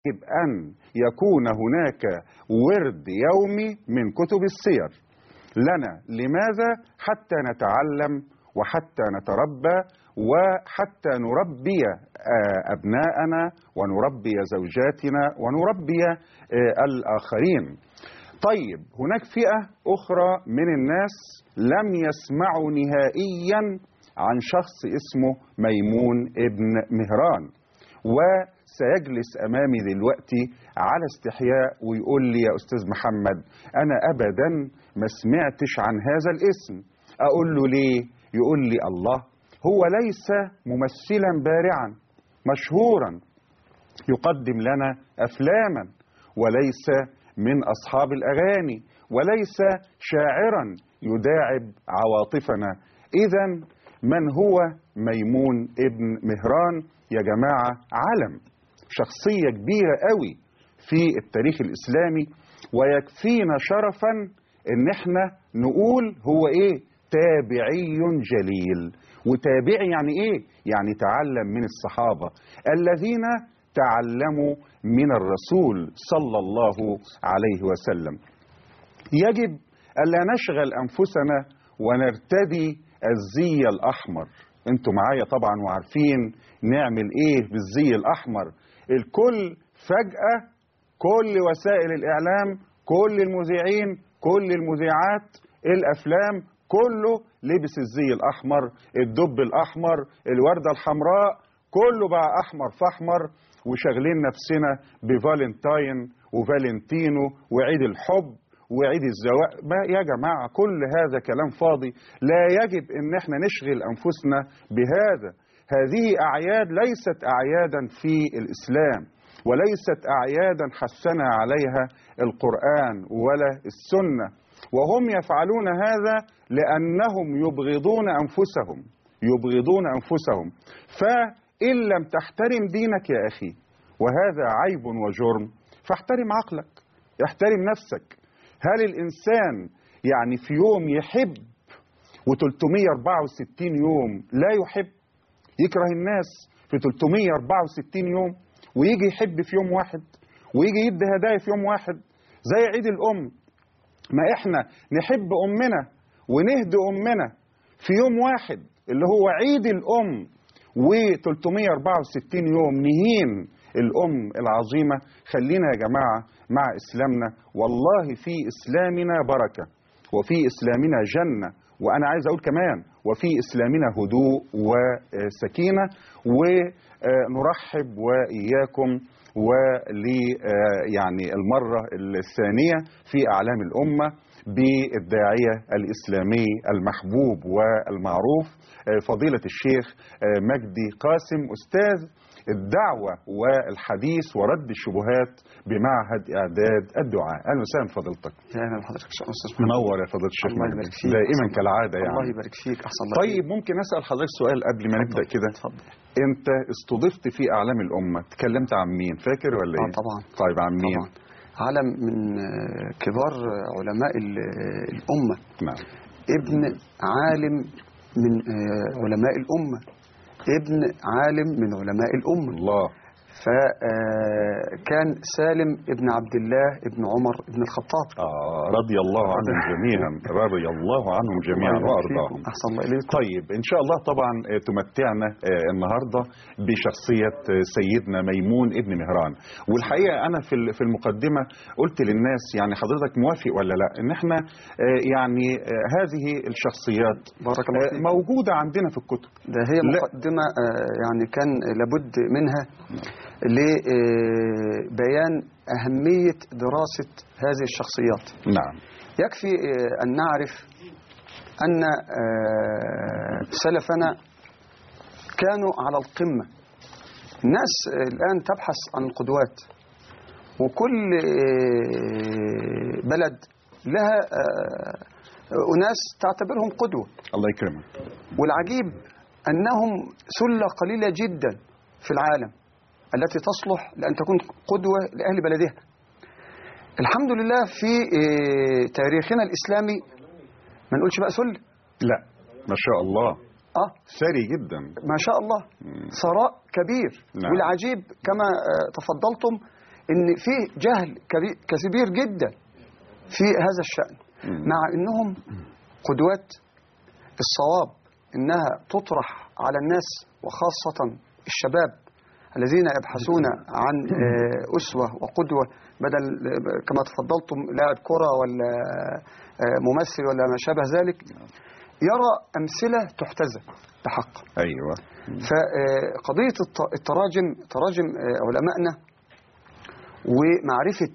يجب أن يكون هناك ورد يومي من كتب السير لنا. لماذا؟ حتى نتعلم وحتى نتربى وحتى نربي أبناءنا ونربي زوجاتنا ونربي الآخرين. طيب، هناك فئة أخرى من الناس لم يسمعوا نهائيا عن شخص اسمه ميمون ابن مهران، وسيجلس أمامي دلوقتي على استحياء ويقول لي يا أستاذ محمد أنا أبدا ما سمعتش عن هذا الاسم. أقول له ليه؟ يقول لي الله، هو ليس ممثلا بارعا مشهورا يقدم لنا أفلاما، وليس من أصحاب الأغاني، وليس شاعرا يداعب عواطفنا. إذن من هو ميمون ابن مهران؟ يا جماعة علم، شخصية كبيرة قوي في التاريخ الإسلامي، ويكفينا شرفا إن احنا نقول هو إيه؟ تابعي جليل. وتابعي يعني إيه؟ يعني تعلم من الصحابة الذين تعلموا من الرسول صلى الله عليه وسلم. يجب ألا نشغل أنفسنا ونرتدي الزي الأحمر. انتوا معايا طبعا وعارفين نعمل ايه بالزي الأحمر. الكل فجأة، كل وسائل الإعلام، كل المذيعين، كل المذيعات، الأفلام، كله لبس الزي الأحمر، الدب الأحمر، الوردة الحمراء، كله بقى أحمر فأحمر، وشغلين نفسنا بفالنتاين وفالنتينو وعيد الحب وعيد الزواج. يا جماعة كل هذا كلام فاضي، لا يجب ان احنا نشغل انفسنا بهذا. هذه اعياد ليست اعيادا في الاسلام، وليست اعيادا حثنا عليها القرآن ولا السنة، وهم يفعلون هذا لانهم يبغضون انفسهم، يبغضون انفسهم. فان لم تحترم دينك يا اخي، وهذا عيب وجرم، فاحترم عقلك، احترم نفسك. هل الإنسان يعني في يوم يحب و364 يوم لا يحب؟ يكره الناس في 364 يوم، ويجي يحب في يوم واحد، ويجي يدي هدايا في يوم واحد زي عيد الأم. ما إحنا نحب أمنا ونهدي أمنا في يوم واحد اللي هو عيد الأم، و364 يوم نهين الأم العظيمة. خلينا يا جماعة مع إسلامنا، والله في إسلامنا بركة، وفي إسلامنا جنة، وأنا عايز أقول كمان وفي إسلامنا هدوء وسكينة. ونرحب وإياكم يعني المرة الثانية في أعلام الأمة بالداعية الإسلامي المحبوب والمعروف فضيلة الشيخ مجدي قاسم، أستاذ الدعوة والحديث ورد الشبهات بمعهد إعداد الدعاء. أهلا وسهلا فضيلتك. أهلا بحضرتك أستاذ منور يا فضيلة الشيخ مجدي، دائما كالعادة يعني. الله يبارك فيك. أحسن الله. طيب ممكن أسأل حضرتك سؤال قبل ما نبدأ كده؟ اتفضل. أنت استضفت في أعلام الأمة، تكلمت عن مين فاكر ولا إيه؟ طبعا. طيب عن مين؟ طبعا. علم من كبار علماء الأمة. نعم. ابن عالم من علماء الأمة، ابن عالم من علماء الأمة. الله. فكان سالم ابن عبد الله ابن عمر ابن الخطاب. رضي الله عنهم جميعا، رضي الله عنهم جميعا وأرضاهم. أحسن الله إليكم. طيب إن شاء الله طبعا تمتعنا النهاردة بشخصية سيدنا ميمون ابن مهران. والحقيقة أنا في المقدمة قلت للناس يعني حضرتك موافق ولا لا إن احنا يعني هذه الشخصيات بارك الله فيك موجودة عندنا في الكتب. ده هي مقدمة يعني كان لابد منها لبيان أهمية دراسة هذه الشخصيات. نعم. يكفي أن نعرف أن سلفنا كانوا على القمة. الناس الآن تبحث عن القدوات، وكل بلد لها أناس تعتبرهم قدوة. الله يكرمك. والعجيب أنهم سلة قليلة جدا في العالم التي تصلح لأن تكون قدوة لأهل بلدها. الحمد لله في تاريخنا الإسلامي ما نقولش بقى سلة، لا ما شاء الله ثري جدا ما شاء الله، ثراء كبير. نعم. والعجيب كما تفضلتم ان فيه جهل كبير جدا في هذا الشأن، مع انهم قدوات. الصواب انها تطرح على الناس وخاصة الشباب الذين يبحثون عن أسوة وقدوة، بدل كما تفضلتم لاعب كرة ولا ممثل ولا ما شابه ذلك، يرى أمثلة تحتذى بحق. أيوة. فقضية تراجم علمائنا ومعرفة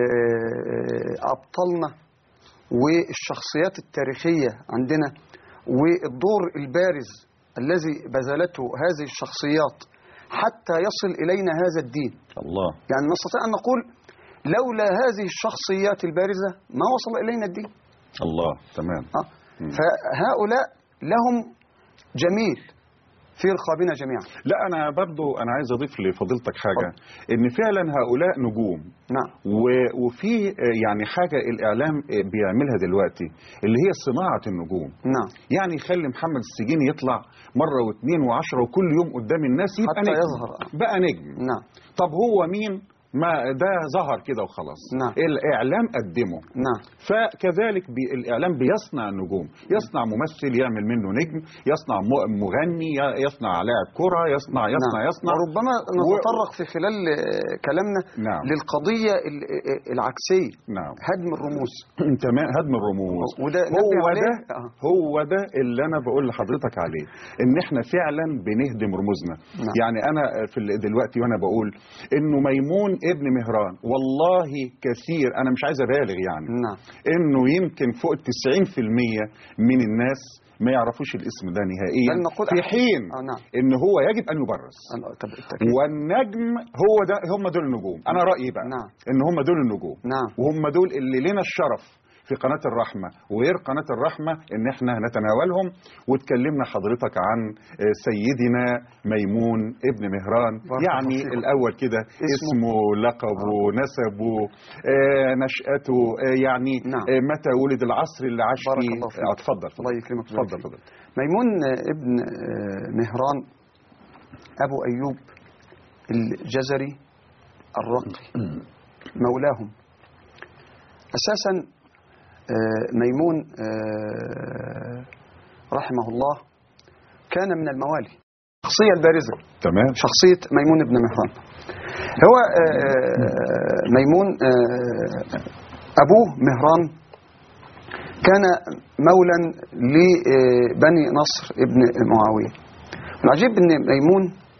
أبطالنا والشخصيات التاريخية عندنا والدور البارز الذي بذلته هذه الشخصيات حتى يصل إلينا هذا الدين. الله. يعني نستطيع أن نقول لولا هذه الشخصيات البارزة ما وصل إلينا الدين. الله. تمام. فهؤلاء لهم جميل في رقابنا جميعا. لا أنا برضو أنا عايز أضيف لفضيلتك حاجة، إن فعلا هؤلاء نجوم. نعم. وفي يعني حاجة الإعلام بيعملها دلوقتي اللي هي صناعة النجوم. نعم. يعني يخلي محمد السجيني يطلع مرة واثنين وعشرة وكل يوم قدام الناس يبقى حتى نجم. يظهر بقى نجم. نعم. طب هو مين؟ ما ده ظهر كده وخلاص. نعم. الإعلام قدمه. نعم. فكذلك الإعلام بيصنع النجوم، يصنع ممثل يعمل منه نجم، يصنع مغني، يصنع لاعب كرة، يصنع وربما نتطرق في خلال كلامنا نعم. للقضية العكسية. نعم. هدم الرموز. تمام. هدم الرموز. هو ده اللي أنا بقول لحضرتك عليه، إن إحنا فعلا بنهدم رموزنا. نعم. يعني أنا دلوقتي وأنا بقول إنه ميمون ابن مهران والله كثير، أنا مش عايز أبالغ يعني. نعم. إنه يمكن فوق 90% من الناس ما يعرفوش الاسم ده نهائيا، في حين نعم. إن هو يجب أن يبرز. والنجم هو ده، هم دول النجوم. أنا رأيي بقى نعم. إن هم دول النجوم. نعم. وهم دول اللي لنا الشرف في قناة الرحمة وغير قناة الرحمة إن احنا نتناولهم. وتكلمنا حضرتك عن سيدنا ميمون ابن مهران، يعني الأول كده اسمه لقبه نسبه نشأته، يعني نعم. متى ولد، العصر اللي عاش فيه. اتفضل. الله يكرمك. اتفضل. ميمون ابن مهران أبو أيوب الجزري الرقي مولاهم. أساسا ميمون رحمه الله كان من الموالي، الشخصية البارزة. تمام. شخصية ميمون ابن مهران هو ميمون أبوه مهران كان مولا لبني نصر ابن معاوية. العجيب أن ميمون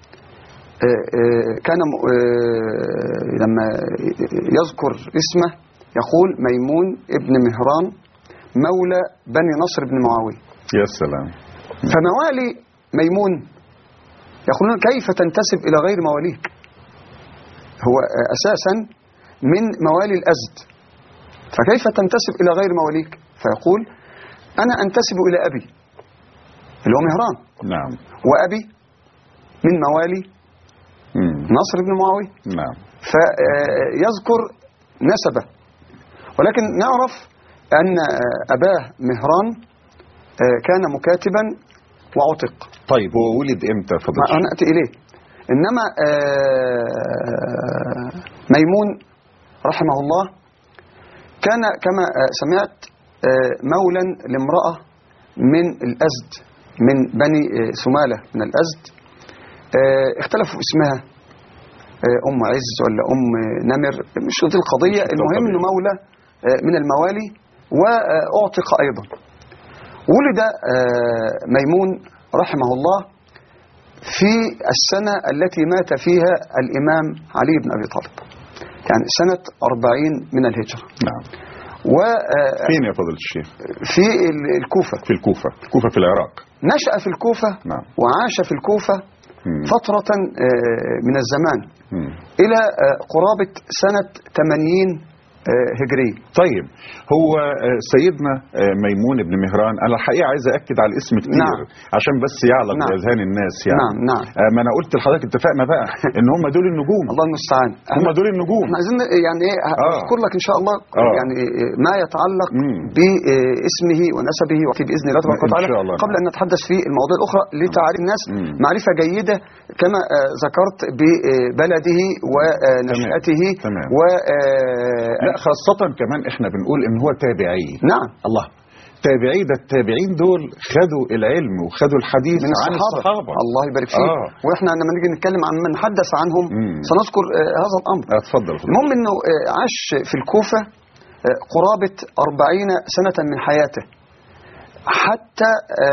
كان لما يذكر اسمه يقول ميمون ابن مهران مولى بني نصر بن معاوية. يا سلام. فموالي ميمون يقولون كيف تنتسب إلى غير مواليك؟ هو أساسا من موالي الأزد، فكيف تنتسب إلى غير مواليك؟ فيقول أنا أنتسب إلى أبي اللي هو مهران. نعم. وأبي من موالي نصر بن معاوية. نعم. فيذكر نسبه، ولكن نعرف أن أباه مهران كان مكاتبا وعتق. طيب هو ولد إمتى فضلت؟ أنا أتي إليه. إنما ميمون رحمه الله كان كما سمعت مولا لامرأة من الأزد، من بني سمالة من الأزد. اختلفوا اسمها أم عز ولا أم نمر، مش دي القضية. المهم أنه مولى من الموالي وأعتق أيضا. ولد ميمون رحمه الله في السنة التي مات فيها الإمام علي بن أبي طالب، يعني سنة 40 من الهجرة. نعم. فين يا فضيلة الشيخ؟ في الكوفة. في الكوفة. الكوفة في العراق. نشأ في الكوفة. نعم. وعاش في الكوفة فترة من الزمان إلى قرابة سنة 80 هجرية. طيب هو سيدنا ميمون بن مهران، انا الحقيقه عايز ااكد على الاسم كتير. نعم. عشان بس يعلق باذهان الناس يعني. نعم نعم. ما انا قلت لحضرتك اتفقنا بقى ان هم دول النجوم. الله المستعان. هم دول النجوم. احنا عايزين يعني ايه اذكر لك ان شاء الله يعني ما يتعلق باسمه ونسبه وفي باذن الله تبارك وتعالى قبل ان نتحدث في المواضيع الاخرى لتعرف الناس معرفه جيده كما ذكرت ببلده ونشأته. تمام. لا خاصة كمان احنا بنقول ان هو تابعي. نعم. الله، تابعي ده التابعين دول خدوا العلم وخدوا الحديث من عن الصحابة. الله يبارك فيك. واحنا لما نيجي نتكلم عن من حدث عنهم سنذكر هذا الامر. اتفضل. المهم انه عاش في الكوفة قرابة 40 سنة من حياته حتى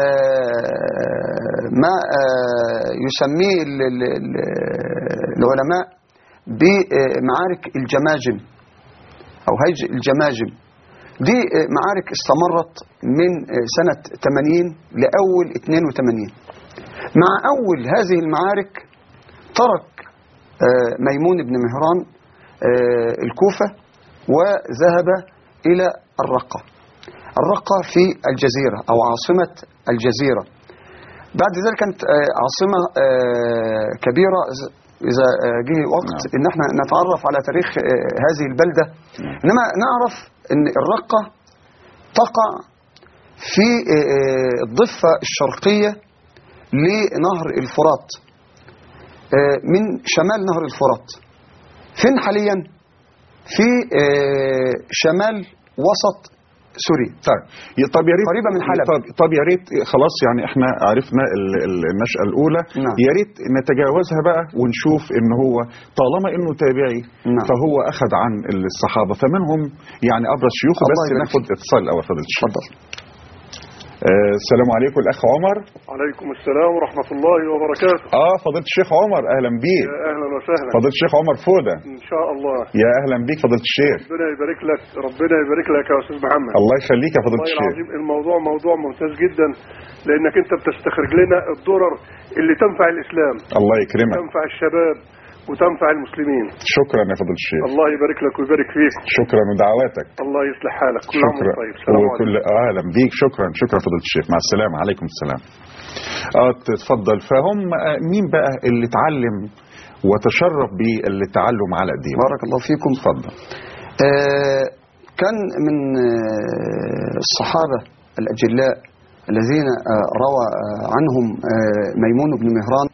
ما يسميه العلماء بمعارك الجماجم أو هيج الجماجم. دي معارك استمرت من سنة 80 لأول 82. مع أول هذه المعارك ترك ميمون بن مهران الكوفة وذهب إلى الرقة. الرقة في الجزيرة أو عاصمة الجزيرة. بعد ذلك كانت عاصمة كبيرة. إذا جه وقت إن احنا نتعرف على تاريخ هذه البلدة، إنما نعرف إن الرقة تقع في الضفة الشرقية لنهر الفرات من شمال نهر الفرات. فين حاليا؟ في شمال وسط سوريا. طب يا ريت قريبه من حلب. طب يا ريت خلاص يعني احنا عرفنا النشأة الأولى. نعم. يا ريت نتجاوزها بقى ونشوف ان هو طالما انه تابعي. نعم. فهو اخذ عن الصحابة فمنهم يعني ابرز شيوخه. بس ناخد اتصال الاول. اتفضل. السلام عليكم الأخ عمر. وعليكم السلام ورحمة الله وبركاته. فضيلة الشيخ عمر أهلا بيك. يا أهلا وسهلا. فضيلة الشيخ عمر فودة. إن شاء الله. يا أهلا بيك فضيلة الشيخ. ربنا يبارك لك، ربنا يبارك لك يا أستاذ محمد. الله يخليك يا فضيلة الشيخ. والله العظيم الموضوع موضوع ممتاز جدا، لأنك أنت بتستخرج لنا الضرر اللي تنفع الإسلام. الله يكرمك. تنفع الشباب وتنفع المسلمين. شكرا يا فضيلة الشيخ. الله يبارك لك ويبارك فيك. شكرا ودعواتك. الله يصلح حالك. كل عام وانت طيب. وكل اهلا بيك. شكرا فضيلة الشيخ. مع السلامة. عليكم السلام. تفضل. فهم مين بقى اللي اتعلم وتشرف بالتعلم على ايديهم؟ بارك الله فيكم. اتفضل. كان من الصحابة الأجلاء الذين روى عنهم ميمون بن مهران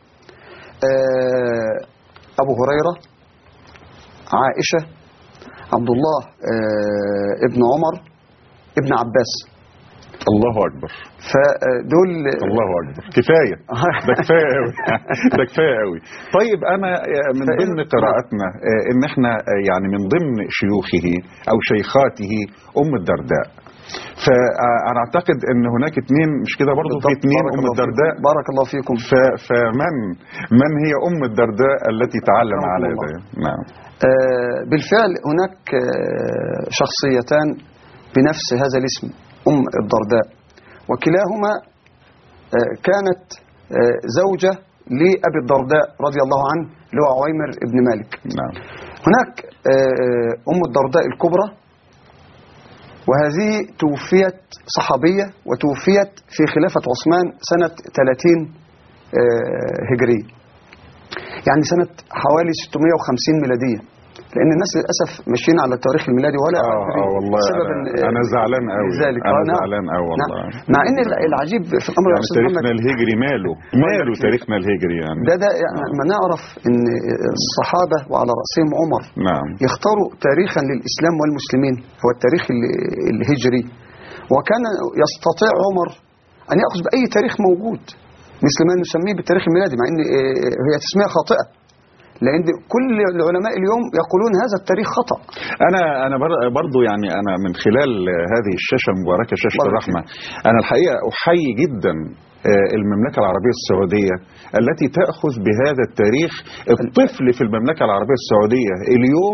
أبو هريرة، عائشة، عبد الله ابن عمر، ابن عباس. الله أكبر. فدول الله أكبر. كفاية. ده كفاية قوي. ده كفاية قوي. طيب أنا من ضمن قراءتنا إن إحنا يعني من ضمن شيوخه أو شيخاته أم الدرداء. فأنا أعتقد أن هناك اثنين، مش كده برضو في اثنين أم الدرداء. بارك الله فيكم. فمن هي أم الدرداء التي تعلم على يديه؟ نعم. بالفعل هناك شخصيتان بنفس هذا الاسم أم الدرداء، وكلاهما كانت زوجة لأبي الدرداء رضي الله عنه اللي هو عويمر بن مالك. نعم. هناك أم الدرداء الكبرى، وهذه توفيت صحابية وتوفيت في خلافة عثمان سنة 30 هجرية، يعني سنة حوالي 650 ميلادية، لأن الناس للأسف ماشيين على التاريخ الميلادي ولا والله أنا زعلان قوي. أنا زعلان قوي والله. مع إن العجيب في الأمر يعني تاريخنا الهجري ماله تاريخنا الهجري يعني. ده يعني ما نعرف إن الصحابة وعلى رأسهم عمر. نعم. يختاروا تاريخا للإسلام والمسلمين هو التاريخ الهجري، وكان يستطيع عمر أن يأخذ بأي تاريخ موجود مثل ما نسميه بالتاريخ الميلادي، مع إن هي تسمية خاطئة، لأن كل العلماء اليوم يقولون هذا التاريخ خطأ. أنا برضو يعني أنا من خلال هذه الشاشة المباركة شاشة الرحمة، أنا الحقيقة أحيي جدا المملكة العربية السعودية التي تأخذ بهذا التاريخ. الطفل في المملكة العربية السعودية اليوم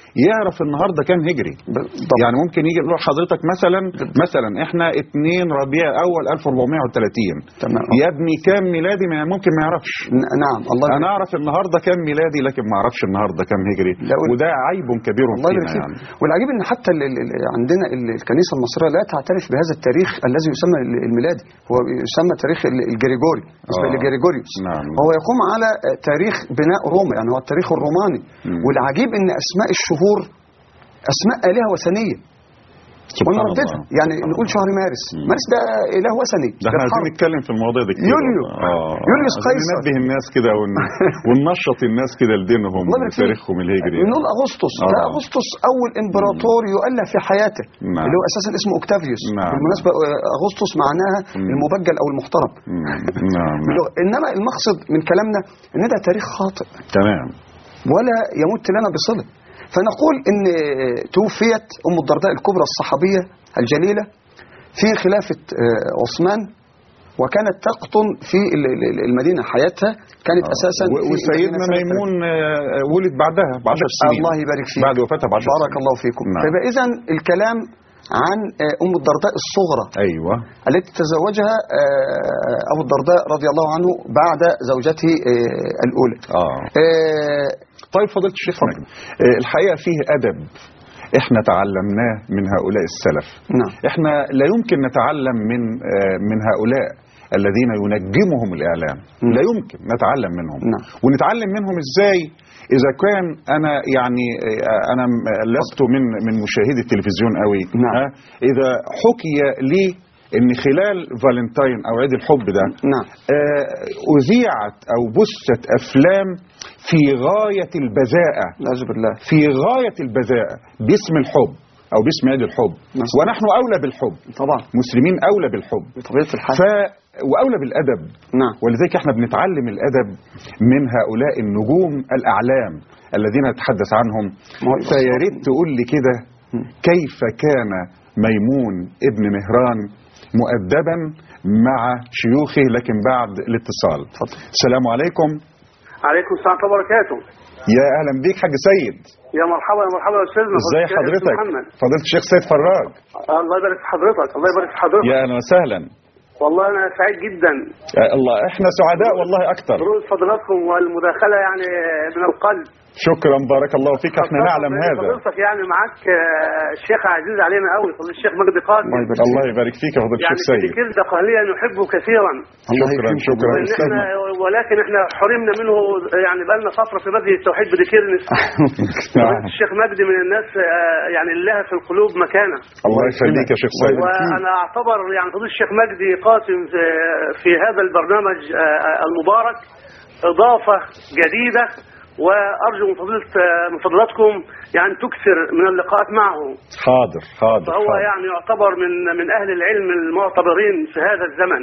يعرف النهارده كام هجري. يعني ممكن يجي يقول حضرتك مثلا احنا 2 ربيع اول 1430 تمام. يا ابني كام ميلادي ممكن ما يعرفش. نعم. الله انا اعرف النهارده كام ميلادي لكن ما اعرفش النهارده كام هجري، وده عيب كبير فينا يعني. والعجيب ان حتى عندنا الكنيسه المصريه لا تعترف بهذا التاريخ الذي يسمى الميلادي، هو يسمى تاريخ الجريجوري، اسمه الجريجوريوس. نعم. هو يقوم على تاريخ بناء روما، يعني هو التاريخ الروماني. والعجيب ان اسماء الشهور اسماء آلهة وثنيه. ونرددها، يعني نقول شهر مارس ده اله وثني. ده احنا عايزين نتكلم في المواضيع دي كتير. يوليوس قيصر، ننبه الناس كده وننشط الناس كده لدينهم وتاريخهم الهجري. نقول اغسطس، ده اغسطس اول امبراطور يؤلف في حياته. نعم. اللي هو اساسا اسمه اوكتافيوس. نعم. بالمناسبه اغسطس معناها المبجل او المحترم. نعم. انما المقصد من كلامنا ان ده تاريخ خاطئ تمام، ولا يمت لنا بصله. فنقول ان توفيت ام الدرداء الكبرى الصحابيه الجليله في خلافه عثمان، وكانت تقطن في المدينه حياتها، كانت اساسا وسيدنا ميمون ولد بعدها ب 10 سنين. الله يبارك فيك، بعد وفاتها ب 10 سنين. بارك الله فيكم. نعم. فيبقى اذا الكلام عن ام الدرداء الصغرى، ايوه، التي تزوجها ابو الدرداء رضي الله عنه بعد زوجته الاولى. طيب فضيلة الشيخ مجدي، الحقيقة فيه أدب احنا تعلمناه من هؤلاء السلف. نعم. احنا لا يمكن نتعلم من هؤلاء الذين ينجمهم الإعلام. لا يمكن نتعلم منهم. نعم. ونتعلم منهم ازاي؟ إذا كان أنا يعني أنا لست من مشاهدي التلفزيون قوي. نعم. إذا حكي لي ان خلال فالنتاين او عيد الحب ده نعم. اذيعت او بثت افلام في غايه البذاءه، نعوذ بالله، في غايه البذاءه باسم الحب او باسم عيد الحب. ونحن اولى بالحب طبعا، مسلمين اولى بالحب بطبيعه الحال، واولى بالادب. نعم. ولذلك احنا بنتعلم الادب من هؤلاء النجوم الاعلام الذين نتحدث عنهم. فيا ريت تقول لي كده كيف كان ميمون ابن مهران مؤدبا مع شيوخه، لكن بعد الاتصال. السلام عليكم. عليكم السلام ورحمه الله وبركاته. يا اهلا بيك حاج سيد. يا مرحبا يا مرحبا يا استاذنا. ازي حضرتك؟ فضيلة الشيخ سيد فراج. الله يبارك في حضرتك. الله يبارك في حضرتك. يا اهلا وسهلا. والله انا سعيد جدا. الله احنا سعداء والله اكتر. برؤية فضلاتكم والمداخله يعني من القلب. شكرا بارك الله فيك. احنا نعلم هذا. فضلتك يعني معاك الشيخ عزيز علينا قوي، فضيلة الشيخ مجدي قاسم. الله يبارك فيك يا فضيلة الشيخ سيد. يعني كلمة قليلا نحبه كثيرا. شكرا ولكن احنا حرمنا منه يعني بقالنا فتره في مسجد التوحيد بديكيرنس. الشيخ مجدي من الناس يعني اللي لها في القلوب مكانه. الله يخليك يا شيخ سيد. وانا اعتبر يعني فضيلة الشيخ مجدي قاسم في هذا البرنامج المبارك اضافه جديده، وارجو من فضلاتكم يعني تكثر من اللقاءات معه. حاضر. فهو يعني يعتبر من اهل العلم المعتبرين في هذا الزمن.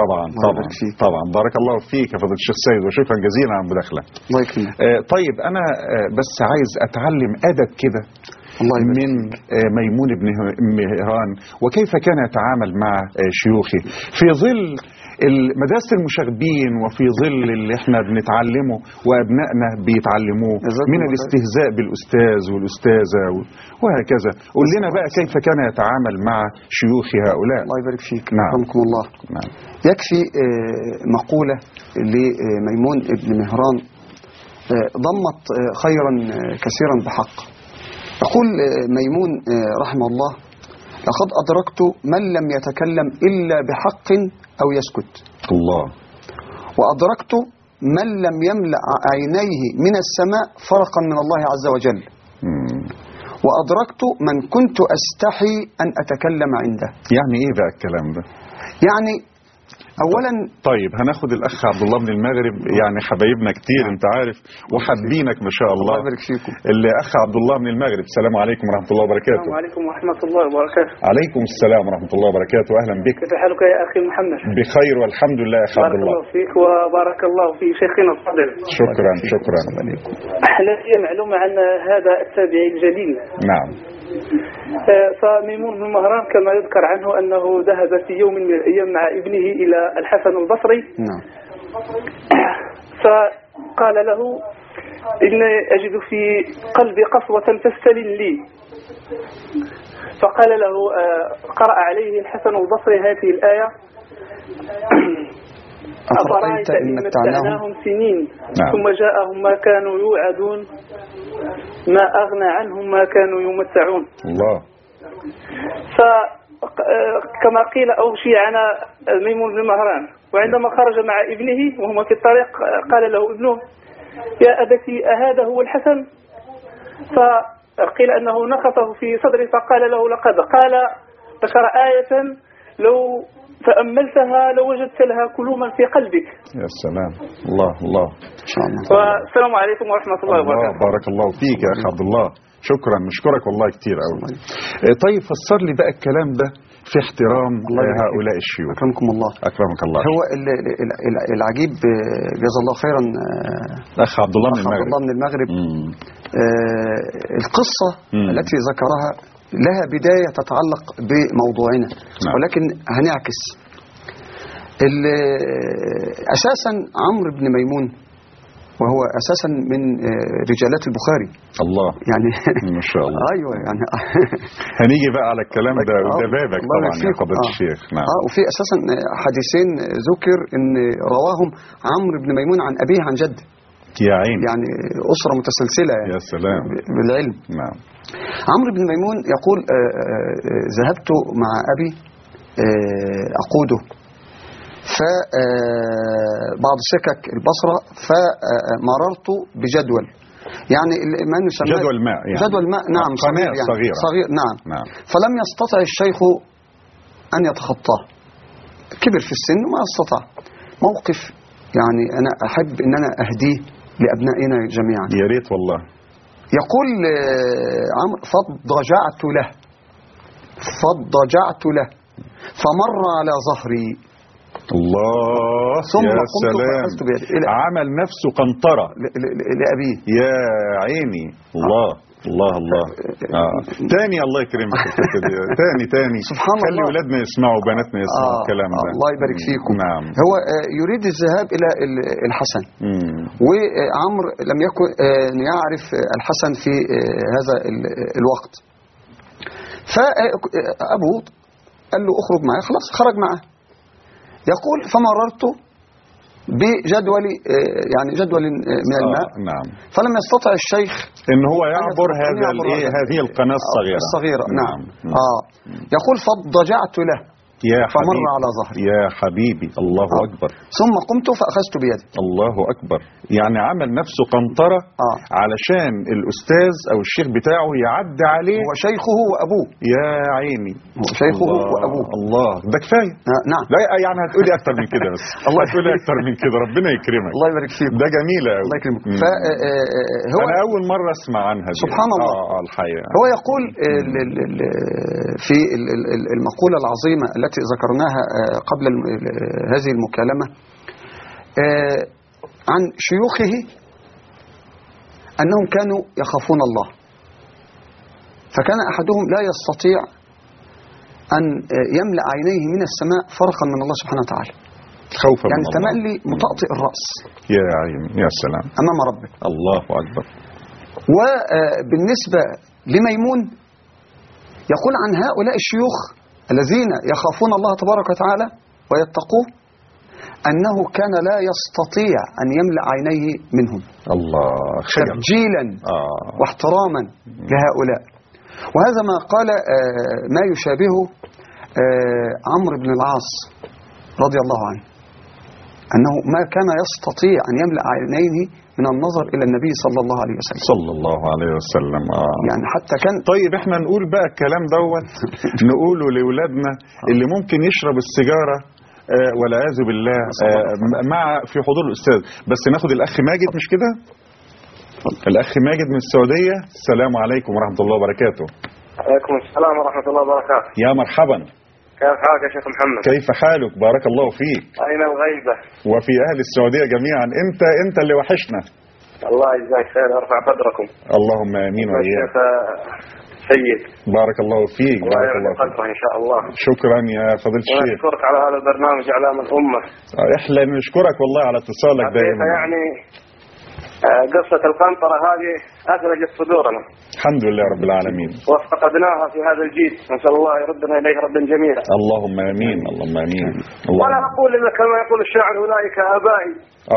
طبعا بارك الله فيك يا فضيلة الشيخ سيد، وشكرا جزيلا على المداخله. الله يكرمك. طيب انا بس عايز اتعلم ادب كده من ميمون بن مهران، وكيف كان يتعامل مع شيوخه في ظل مدرسة المشاغبين وفي ظل اللي احنا بنتعلمه وابنائنا بيتعلموه من الاستهزاء بالاستاذ والاستاذه وهكذا. قول لنا بقى كيف كان يتعامل مع شيوخ هؤلاء. الله يبارك فيك. نعم. رحمكم الله. نعم. يكفي مقولة لميمون ابن مهران ضمت خيرا كثيرا بحق. يقول ميمون رحمه الله: لقد أدركت من لم يتكلم إلا بحق أو يسكت. الله. وأدركت من لم يملأ عينيه من السماء فرقا من الله عز وجل. وأدركت من كنت أستحي أن أتكلم عنده. يعني إيه بقى الكلام ده؟ يعني اولا طيب هناخد الاخ عبد الله من المغرب، يعني حبايبنا كتير انت عارف وحابينك ما شاء الله. الله يبارك فيكم. الاخ عبد الله من المغرب. السلام عليكم ورحمه الله وبركاته. السلام عليكم ورحمه الله وبركاته. عليكم السلام ورحمه الله وبركاته. اهلا بك. كيف حالك يا اخي محمد؟ بخير والحمد لله يا اخ عبد الله. بارك الله فيك وبارك الله في شيخنا الفاضل. شكرا. لدي معلومه عن هذا التابعي الجليل. نعم. فميمون بن مهران كما يذكر عنه أنه ذهب في يوم من الأيام مع ابنه إلى الحسن البصري. نعم. فقال له: إني أجد في قلبي قسوة فاستلن لي. فقال له قرأ عليه الحسن البصري هذه الآية: أفرأيت إن متعناهم سنين ثم جاءهم ما كانوا يوعدون ما أغنى عنهم ما كانوا يمتعون. الله. فكما قيل أوشي عن ميمون بن مهران، وعندما خرج مع ابنه وهما في الطريق قال له ابنه: يا أبتي أهذا هو الحسن؟ فقيل أنه نخطه في صدره فقال له: لقد. قال: ذكر آية لو تأملتها لوجدت لها كلوما في قلبك. يا سلام. الله الله. والسلام عليكم ورحمة الله وبركاته. بارك الله فيك يا أخي عبد الله، شكرا، نشكرك والله كتير قوي. طيب فسر لي بقى الكلام ده في احترام هؤلاء الشيوخ. أكرمكم الله. أكرمك الله. هو العجيب، جزا الله خيرا أخ عبد الله من المغرب. القصة التي ذكرها لها بداية تتعلق بموضوعنا، ولكن هنعكس. أساسا عمرو بن ميمون وهو أساسا من رجالات البخاري. الله يعني ما شاء الله. أيوة يعني هنيجي بقى على الكلام ده، وده بابك طبعا يا فضيلة الشيخ. نعم. وفي أساسا حديثين ذكر إن رواهم عمرو بن ميمون عن أبيه عن جده. يا عيني. يعني أسرة متسلسلة يعني. يا سلام. بالعلم. نعم. عمرو بن ميمون يقول: ذهبت مع أبي أقوده فبعض سكك البصرة، فمررت بجدول، يعني ما نسمى جدول ماء يعني. جدول ماء، نعم، صغير يعني صغير. نعم. فلم يستطع الشيخ أن يتخطاه، كبر في السن وما استطاع. موقف يعني أنا أحب أن أنا أهديه لأبنائنا جميعا. يا ريت والله. يقول عمرو: فاضطجعت له فمر على ظهري. الله. ثم يا قمت فأخذت بيده. عمل نفسه قنطرة لأبيه. يا عيني. الله الله الله. تاني الله يكرمك. تاني سبحان الله. خلي ولادنا يسمعوا وبناتنا يسمعوا الكلام ده. الله يبارك فيكم. نعم. هو يريد الذهاب إلى الحسن، وعمرو لم يكن يعرف الحسن في هذا الوقت، فأبوه قال له: اخرج معي. خلاص خرج معه. يقول: فمررت بجدول، يعني جدول من الماء. نعم. فلم يستطع الشيخ ان هو يعبر هذه القناة الصغيرة. نعم. يقول: فاضطجعت له فمر على ظهري. يا حبيبي. الله أكبر. ثم قمت فأخذت بيدي. الله أكبر. يعني عمل نفسه قنطرة علشان الأستاذ أو الشيخ بتاعه يعدي عليه. هو شيخه وأبوه. يا عيني. هو شيخه وأبوه. الله. ده كفاية. نعم. لا يعني هتقولي أكتر من كده بس. الله هتقولي أكتر من كده. ربنا يكرمك. الله يبارك فيك. ده جميلة أوي. الله يكرمك. أنا أول مرة أسمع عنها دي. سبحان الله. الحقيقة. هو يقول في المقولة العظيمة التي ذكرناها قبل هذه المكالمة عن شيوخه أنهم كانوا يخافون الله، فكان أحدهم لا يستطيع أن يملأ عينيه من السماء فرقا من الله سبحانه وتعالى، خوفا يعني من الله. تملي مطأطئ الرأس يا عيني. يا سلام. أمام ربه. الله أكبر. وبالنسبة لميمون يقول عن هؤلاء الشيوخ الذين يخافون الله تبارك وتعالى ويتقوه أنه كان لا يستطيع أن يملأ عينيه منهم. الله. تبجيلا واحتراما لهؤلاء. وهذا ما قال ما يشابهه عمرو بن العاص رضي الله عنه، أنه ما كان يستطيع أن يملأ عينيه من النظر إلى النبي صلى الله عليه وسلم. صلى الله عليه وسلم. يعني حتى كان. طيب احنا نقول بقى الكلام دوت نقوله لأولادنا اللي ممكن يشرب السيجارة والعياذ بالله مع في حضور الأستاذ. بس ناخد الأخ ماجد، مش كده؟ الأخ ماجد من السعودية. السلام عليكم ورحمة الله وبركاته. عليكم السلام ورحمة الله وبركاته. يا مرحبا. كيف حالك يا شيخ محمد؟ كيف حالك؟ بارك الله فيك. أين الغيبة؟ وفي أهل السعودية جميعا. أنت اللي وحشنا. الله يجزاك خير ويرفع قدركم. اللهم آمين وإياك. سيد. بارك الله فيك. بارك الله فيك. قدره إن شاء الله. شكرا يا فضيلة الشيخ. ونشكرك على هذا البرنامج إعلام الأمة. إحنا نشكرك والله على اتصالك دائما. يعني قصة القنطرة هذه أثلجت صدورنا. الحمد لله رب العالمين. وافتقدناها في هذا الجيل، نسأل الله يردنا إليه ردا جميلا. اللهم آمين، اللهم آمين. ولا أقول إلا كما يقول الشاعر: أولئك آبائي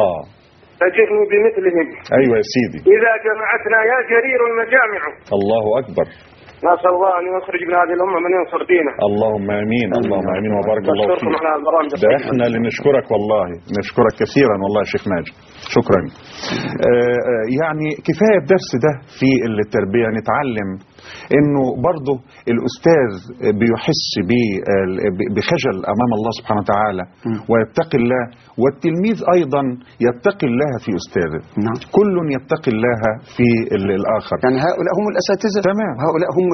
فجئني بمثلهم. أيوة يا سيدي. إذا جمعتنا يا جرير المجامع. الله أكبر. نسأل الله أن يخرج من هذه الأمة من ينصر دينه. اللهم آمين، اللهم آمين، وبارك الله فيك. ده احنا اللي نشكرك والله، نشكرك كثيرا والله يا شيخ ماجد، شكرا. يعني كفاية الدرس ده في التربية، نتعلم انه برضه الاستاذ بيحس بخجل امام الله سبحانه وتعالى ويتقي الله، والتلميذ ايضا يتقي الله في استاذه. كل يتقي الله في الاخر. يعني هؤلاء هم الاساتذه، تمام، هؤلاء هم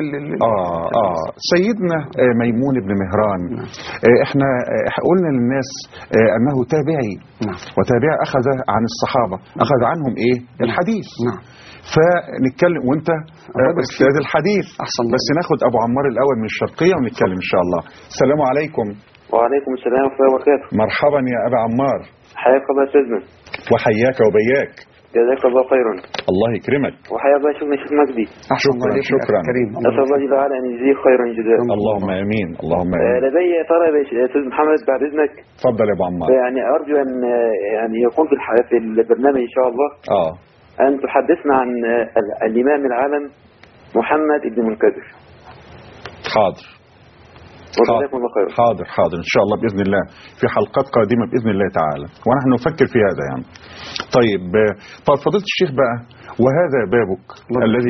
سيدنا ميمون بن مهران. احنا قلنا للناس انه تابعي، وتابعي اخذ عن الصحابه، اخذ عنهم ايه؟ الحديث. فنتكلم وانت استاذ الحديث أحسن. بس ناخد ابو عمار الاول من الشرقيه ونتكلم ان شاء الله. السلام عليكم. وعليكم السلام ورحمه الله وبركاته. مرحبا يا ابا عمار. حياك الله سيدنا. وحياك وبياك. جزاك الله خيرا. الله يكرمك. وحيا الله شيخنا شيخ مجدي. شكرا كريم. اسال الله تعالى ان يجزيه خيرا جزاء. اللهم امين، اللهم امين. لدي ترى يا استاذ محمد بعد اذنك. اتفضل يا ابو عمار. يعني ارجو ان يعني يكون في البرنامج ان شاء الله أن تحدثنا عن الإمام العالم محمد بن منكدر. حاضر. وجزاكم الله خير. حاضر إن شاء الله بإذن الله في حلقات قادمة بإذن الله تعالى، ونحن نفكر في هذا يعني. طيب فضيلة الشيخ بقى، وهذا بابك الذي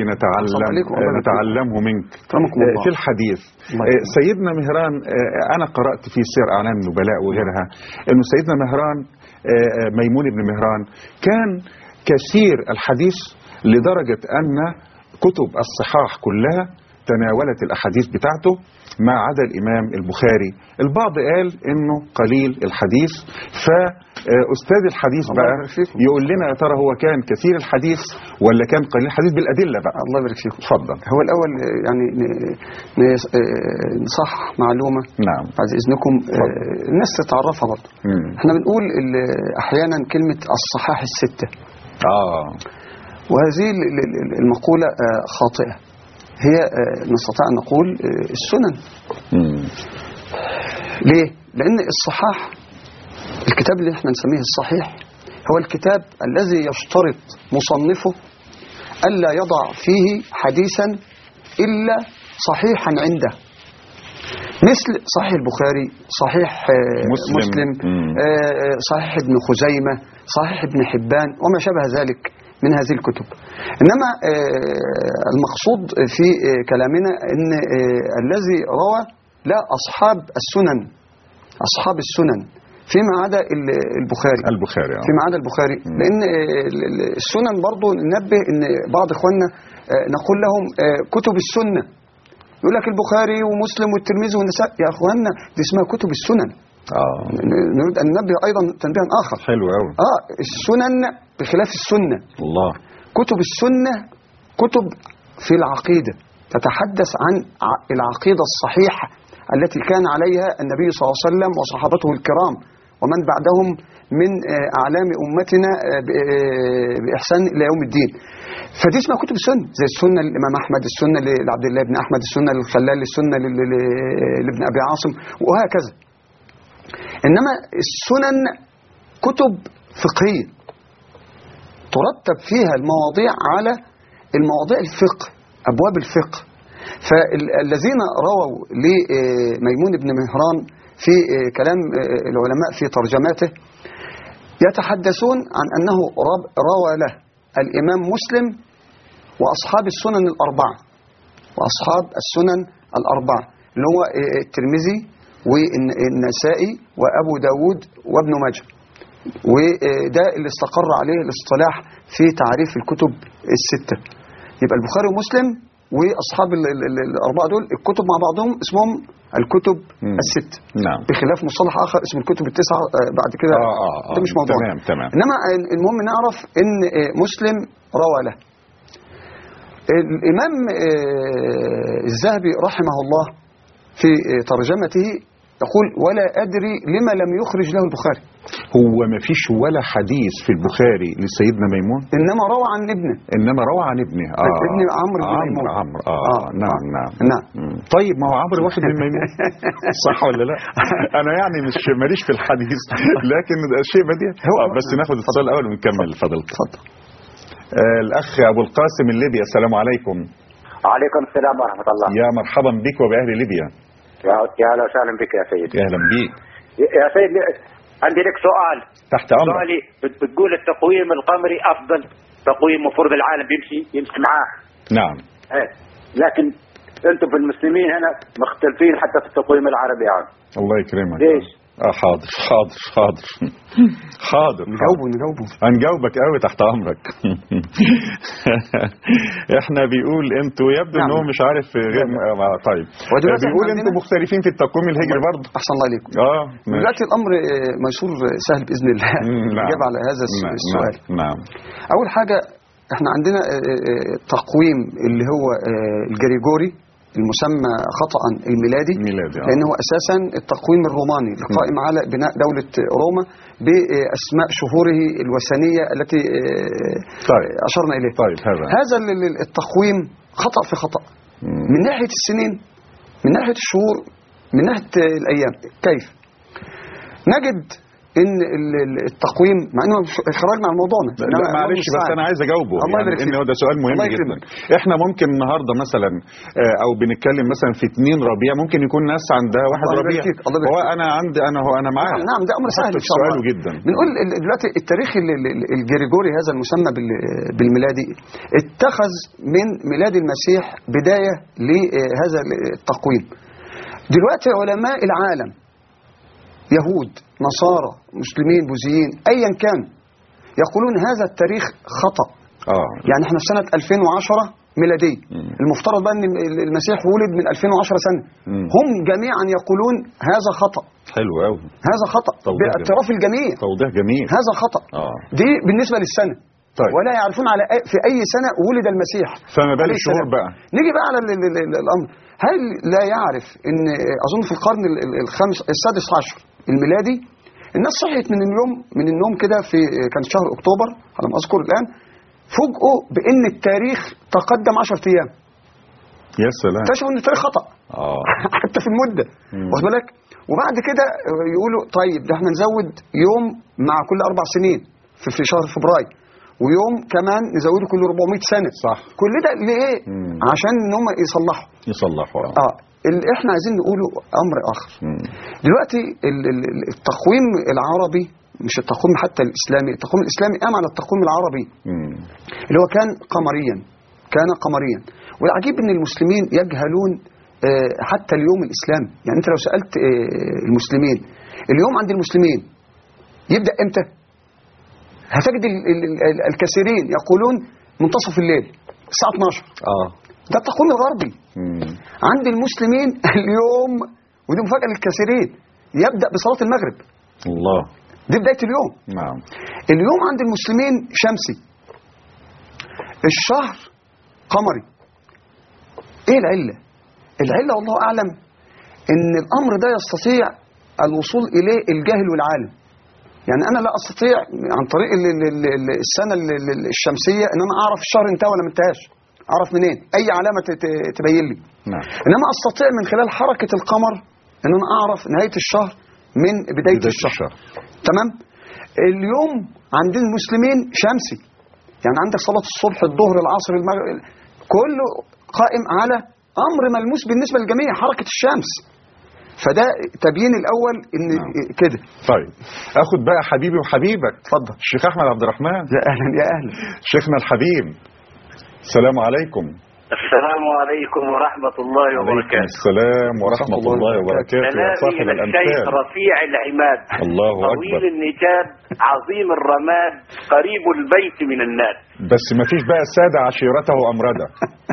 نتعلمه منك في الحديث. سيدنا مهران، أنا قرأت في سير أعلام النبلاء وغيرها أنه سيدنا مهران ميمون بن مهران كان كثير الحديث لدرجة أن كتب الصحاح كلها تناولت الأحاديث بتاعته ما عدا الإمام البخاري. البعض قال إنه قليل الحديث، فأستاذ الحديث بقى يقول لنا يا ترى هو كان كثير الحديث ولا كان قليل الحديث بالأدلة بقى. الله يبارك فيكم. اتفضل. هو الأول يعني نصح معلومة. نعم. بعد إذنكم الناس تتعرفها برضه. احنا بنقول أحيانا كلمة الصحاح الستة. وهذه المقولة خاطئة. هي نستطيع أن نقول السنن. ليه؟ لأن الصحاح، الكتاب اللي احنا نسميه الصحيح، هو الكتاب الذي يشترط مصنفه ألا يضع فيه حديثا إلا صحيحا عنده، مثل صحيح البخاري، صحيح مسلم، صحيح ابن خزيمة، صحيح ابن حبان وما شابه ذلك من هذه الكتب. إنما المقصود في كلامنا أن الذي روى لا أصحاب السنن فيما عدا البخاري فيما عدا البخاري. لأن السنن برضو ننبه أن بعض إخواننا نقول لهم كتب السنة، يقول لك البخاري ومسلم والترمذي والنسائي. يا أخواننا دي اسمها كتب السنن. نريد أن ننبه أيضا تنبيها آخر. حلو قوي. السنن بخلاف السنة. الله. كتب السنة كتب في العقيدة، تتحدث عن العقيدة الصحيحة التي كان عليها النبي صلى الله عليه وسلم وصحابته الكرام ومن بعدهم من أعلام أمتنا بإحسان إلى يوم الدين. فدي اسمها كتب السنة، زي السنة للإمام أحمد، السنة لعبد الله بن أحمد، السنة للخلال، السنة لابن أبي عاصم وهكذا. إنما السنن كتب فقهية ترتب فيها المواضيع على المواضيع الفقه، أبواب الفقه. فالذين رووا لميمون بن مهران في كلام العلماء في ترجماته يتحدثون عن أنه روى له الإمام مسلم وأصحاب السنن الأربعة اللي هو الترمذي والنسائي وأبو داود وابن ماجه. وده اللي استقر عليه الاصطلاح في تعريف الكتب الستة. يبقى البخاري ومسلم وأصحاب الأربعة دول الكتب مع بعضهم اسمهم الكتب الستة. نعم. بخلاف مصطلح آخر اسم الكتب التسعة بعد كده. ده مش موضوع. تمام. إنما المهم نعرف إن مسلم روى له. الإمام الذهبي رحمه الله في ترجمته يقول: ولا أدري لما لم يخرج له البخاري. هو ما فيش ولا حديث في البخاري لسيدنا ميمون؟ انما روى عن ابنه. انما روى عن ابنه. ابن عمرو بن ميمون. نعم. طيب ما هو عمرو واحد من ميمون صح ولا لا؟ انا يعني مش ماليش في الحديث لكن ده شيء بديهي. بس ناخد اتصال الاول ونكمل. فضلت. الاخ ابو القاسم من ليبيا. السلام عليكم. وعليكم السلام ورحمه الله. يا مرحبا بك وباهل ليبيا. يا اهلا وسهلا بك يا سيدي. اهلا بيك يا سيدي. عندي لك سؤال. تحت امرك. سؤالي بتقول التقويم القمري افضل تقويم مفروض العالم يمشي معاه. نعم. لكن انتم في المسلمين هنا مختلفين حتى في التقويم العربي يعني. الله يكرمك. ليش؟ حاضر. نجاوبه. هنجاوبك قوي تحت امرك. احنا بيقول انتوا يبدو ان هو مش عارف غير طيب بيقول انتوا مختلفين في التقويم الهجري برضه. احسن الله عليكم. دلوقتي الامر ميسور سهل باذن الله الاجابه على هذا السؤال. نعم. اول حاجه احنا عندنا تقويم اللي هو الجريجوري المسمى خطأ الميلادي. لأنه أساسا التقويم الروماني القائم على بناء دولة روما بأسماء شهوره الوثنية التي أشرنا إليه. هذا التقويم خطأ في خطأ من ناحية السنين، من ناحية الشهور، من ناحية الأيام. كيف؟ نجد ان التقويم مع انه خرجنا عن موضوعنا. لا معلش بس انا عايز اجاوبه يعني ان هو ده سؤال مهم جدا. احنا ممكن النهارده مثلا او بنتكلم مثلا في 2 ربيع ممكن يكون ناس عندها 1 ربيع. هو انا عندي انا معاك. نعم ده امر سهل ان شاء الله جدا. بنقول دلوقتي التاريخ الجريجوري هذا المسمى بالميلادي اتخذ من ميلاد المسيح بدايه لهذا التقويم. دلوقتي علماء العالم يهود نصارى مسلمين بوذيين ايا كان يقولون هذا التاريخ خطأ. يعني احنا في سنة 2010 ميلادي. المفترض بقى ان المسيح ولد من 2010 سنة. هم جميعا يقولون هذا خطأ. حلو قوي. هذا خطأ باعتراف الجميع. توضيح جميل. هذا خطأ. دي بالنسبة للسنة. ولا يعرفون على في اي سنة ولد المسيح. فما بالك الشهور بقى. نيجي بقى على الامر. هل لا يعرف ان اظن في القرن السادس عشر الميلادي الناس صحيت من النوم كده في كان شهر اكتوبر على ما اذكر الان، فوجئوا بان التاريخ تقدم 10 ايام. يا سلام. اكتشفوا ان التاريخ خطأ. حتى في المدة. واخد بالك؟ وبعد كده يقولوا طيب ده احنا نزود يوم مع كل 4 سنين في شهر فبراير، ويوم كمان نزوده كل 400 سنة. صح. كل ده ليه؟ عشان ان هم يصلحوا. اللي احنا عايزين نقوله امر اخر. دلوقتي التقويم العربي مش التقويم حتى الاسلامي، التقويم الاسلامي قام على التقويم العربي اللي هو كان قمريا. والعجيب ان المسلمين يجهلون حتى اليوم الاسلامي. يعني انت لو سألت المسلمين اليوم عند المسلمين يبدأ امتى؟ هتجد الكثيرين يقولون منتصف الليل الساعة 12. ده التقويم الغربي. عند المسلمين اليوم ودي مفاجأة للكثيرين يبدأ بصلاة المغرب. الله. دي بداية اليوم. نعم. اليوم عند المسلمين شمسي، الشهر قمري. ايه العلة؟ العلة والله أعلم ان الأمر ده يستطيع الوصول إليه الجاهل والعالم. يعني أنا لا أستطيع عن طريق السنة الشمسية ان أنا أعرف الشهر انتهى ولا ما انتهاش. أعرف منين؟ أي علامة تبين لي. نعم. إنما أستطيع من خلال حركة القمر إن أنا أعرف نهاية الشهر من بداية الشهر. تمام؟ اليوم عند المسلمين شمسي. يعني عندك صلاة الصبح، الظهر، العصر، المغرب، كله قائم على أمر ملموس بالنسبة للجميع، حركة الشمس. فده تبيين الأول إن كده. طيب أخد بقى حبيبي وحبيبك. اتفضل. الشيخ أحمد عبد الرحمن. يا أهلا يا أهلا. شيخنا الحبيب. السلام عليكم. السلام عليكم ورحمة الله وبركاته. السلام ورحمة الله وبركاته. يا صاحب الشيخ رفيع العماد. الله أكبر. طويل النجاد، عظيم الرماد، قريب البيت من الناس. بس ما فيش بقى السادة عشيرته أمردا.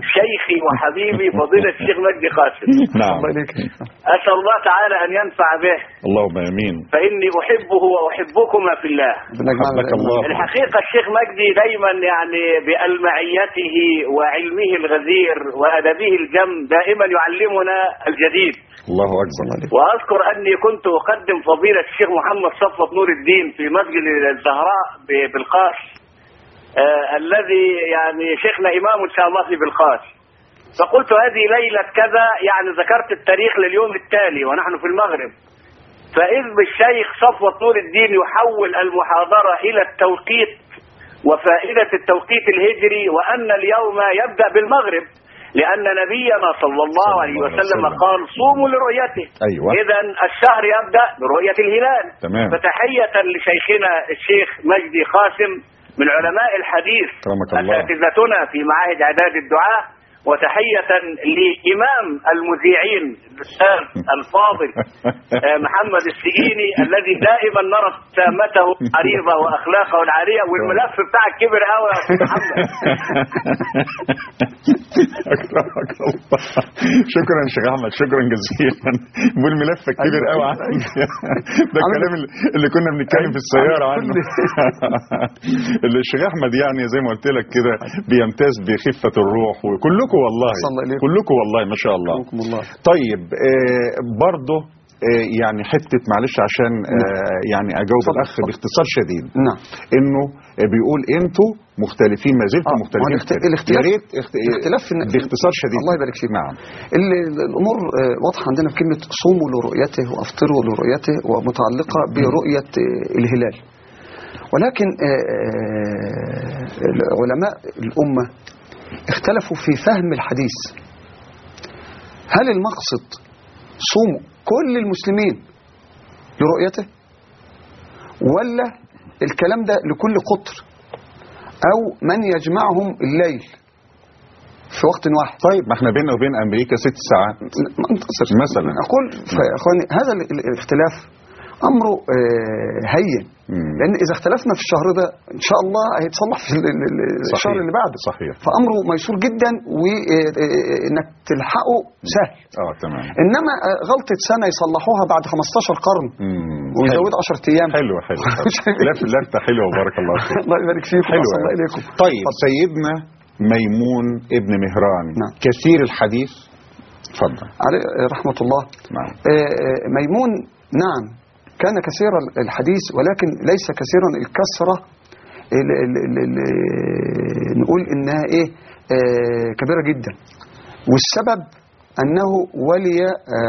شيخي وحبيبي فضيلة الشيخ مجدي قاسم. نعم. أسأل الله تعالى أن ينفع به. اللهم آمين. فإني أحبه وأحبكما في الله. حبك الله. الحقيقة الشيخ مجدي دايما يعني بألمعيته وعلمه الغزير وأدبه الجم دائما يعلمنا الجديد. الله أكبر. وأذكر أني كنت أقدم فضيلة الشيخ محمد صفوت نور الدين في مسجد الزهراء بالقاس، الذي يعني شيخنا إمام إن شاء الله في بالقاس. فقلت هذه ليلة كذا، يعني ذكرت التاريخ لليوم التالي ونحن في المغرب، فإذ بالشيخ صفوت نور الدين يحول المحاضرة إلى التوقيت وفائدة التوقيت الهجري، وأن اليوم يبدأ بالمغرب، لأن نبينا صلى الله عليه وسلم قال صوموا لرؤيته. أيوة. إذن الشهر يبدأ برؤية الهلال. تمام. فتحية لشيخنا الشيخ مجدي قاسم من علماء الحديث أساتذتنا في معاهد إعداد الدعاء، وتحية لإمام المذيعين الأستاذ الفاضل محمد السجيني الذي دائما نرى ابتسامته عريضة وأخلاقه العالية، والملف بتاعك كبر قوي يا أستاذ محمد. أكرمك الله. شكرا شيخ أحمد، شكرا جزيلا. والملف كبر قوي ده الكلام اللي كنا بنتكلم في السيارة عنه. الشيخ أحمد يعني زي ما قلت لك كده بيمتاز بخفة الروح، وكلكم والله كلكم والله ما شاء الله. طيب برضه يعني حتة معلش عشان يعني أجاوب الأخ باختصار شديد. نعم. إنه بيقول أنتوا مختلفين، ما زلتوا مختلفين. الاختلاف باختصار شديد. الله يبارك فيك. نعم. الأمور واضحة عندنا في كلمة صوموا لرؤيته وأفطروا لرؤيته، ومتعلقة برؤية الهلال. ولكن علماء الأمة اختلفوا في فهم الحديث. هل المقصد صوم كل المسلمين لرؤيته، ولا الكلام ده لكل قطر، أو من يجمعهم الليل في وقت واحد؟ طيب ما احنا بيننا وبين أمريكا 6 ساعات مثلا. أقول فأخواني هذا الاختلاف أمره هين، لأن إذا اختلفنا في الشهر ده إن شاء الله هيتصلح في الشهر اللي بعده. صحيح. فأمره ميسور جدا، وإنك تلحقه سهل. تمام. إنما غلطة سنة يصلحوها بعد 15 قرن ويزود 10 أيام. حلو. لفتة حلوة وبارك الله فيك. الله يبارك فيك. حلو. الله إليكم. طيب سيدنا ميمون ابن مهران. نعم. كثير الحديث. اتفضل. عليه رحمة الله. نعم. ميمون نعم كان كثير الحديث، ولكن ليس كثيرا الكثرة نقول إنها كبيرة جدا. والسبب أنه ولي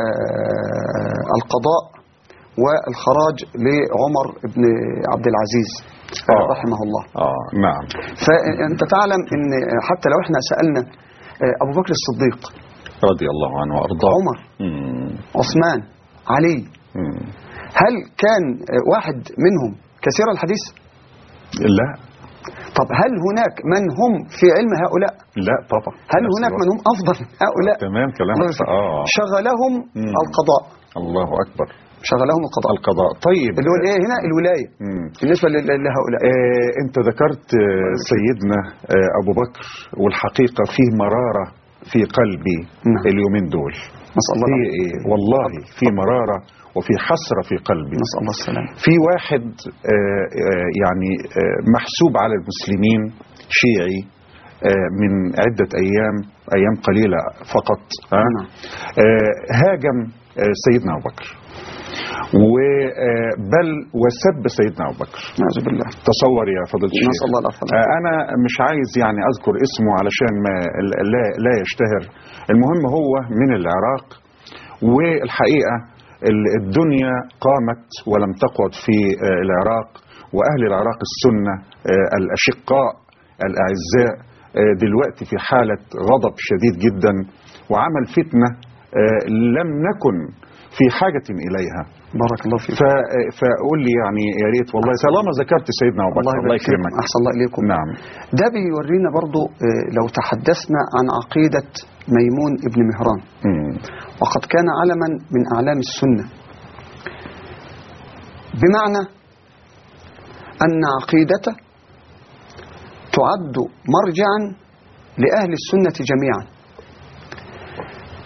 القضاء والخراج لعمر بن عبد العزيز رحمه الله. نعم. فأنت تعلم أن حتى لو احنا سألنا أبو بكر الصديق رضي الله عنه وأرضاه، عمر، عثمان، علي، هل كان واحد منهم كثير الحديث؟ لا. طب هل هناك من هم في علم هؤلاء؟ لا طبعا. هل هناك من هم أفضل هؤلاء؟ تمام كلامك. شغلهم القضاء. الله أكبر. شغلهم القضاء. طيب اللي هو هنا الولاية بالنسبة لهؤلاء. أنت ذكرت سيدنا أبو بكر، والحقيقة فيه مرارة في قلبي اليومين دول. نسأل الله. والله في مرارة وفي حسرة في قلبي. نسأل الله السلام. في واحد يعني محسوب على المسلمين شيعي من عدة أيام قليلة فقط هاجم سيدنا أبو بكر، بل وسب سيدنا أبو بكر. نعوذ بالله. تصور يا فضيلة الشيخ. نسأل الله العافية. أنا مش عايز يعني أذكر اسمه علشان ما لا يشتهر. المهم هو من العراق، والحقيقة الدنيا قامت ولم تقعد في العراق، وأهل العراق السنة الأشقاء الأعزاء دلوقتي في حالة غضب شديد جدا، وعمل فتنة لم نكن في حاجة إليها. بارك الله فيك. فقول لي يعني يا ريت والله طالما ذكرت سيدنا أبو بكر. الله يكرمك. أحسن الله إليكم. نعم. ده بيورينا برضو لو تحدثنا عن عقيدة ميمون ابن مهران، وقد كان علما من أعلام السنة، بمعنى أن عقيدته تعد مرجعا لأهل السنة جميعا.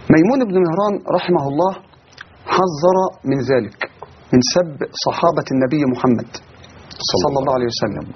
ميمون بن مهران رحمه الله حذر من ذلك، من سب صحابة النبي محمد صلى الله عليه وسلم.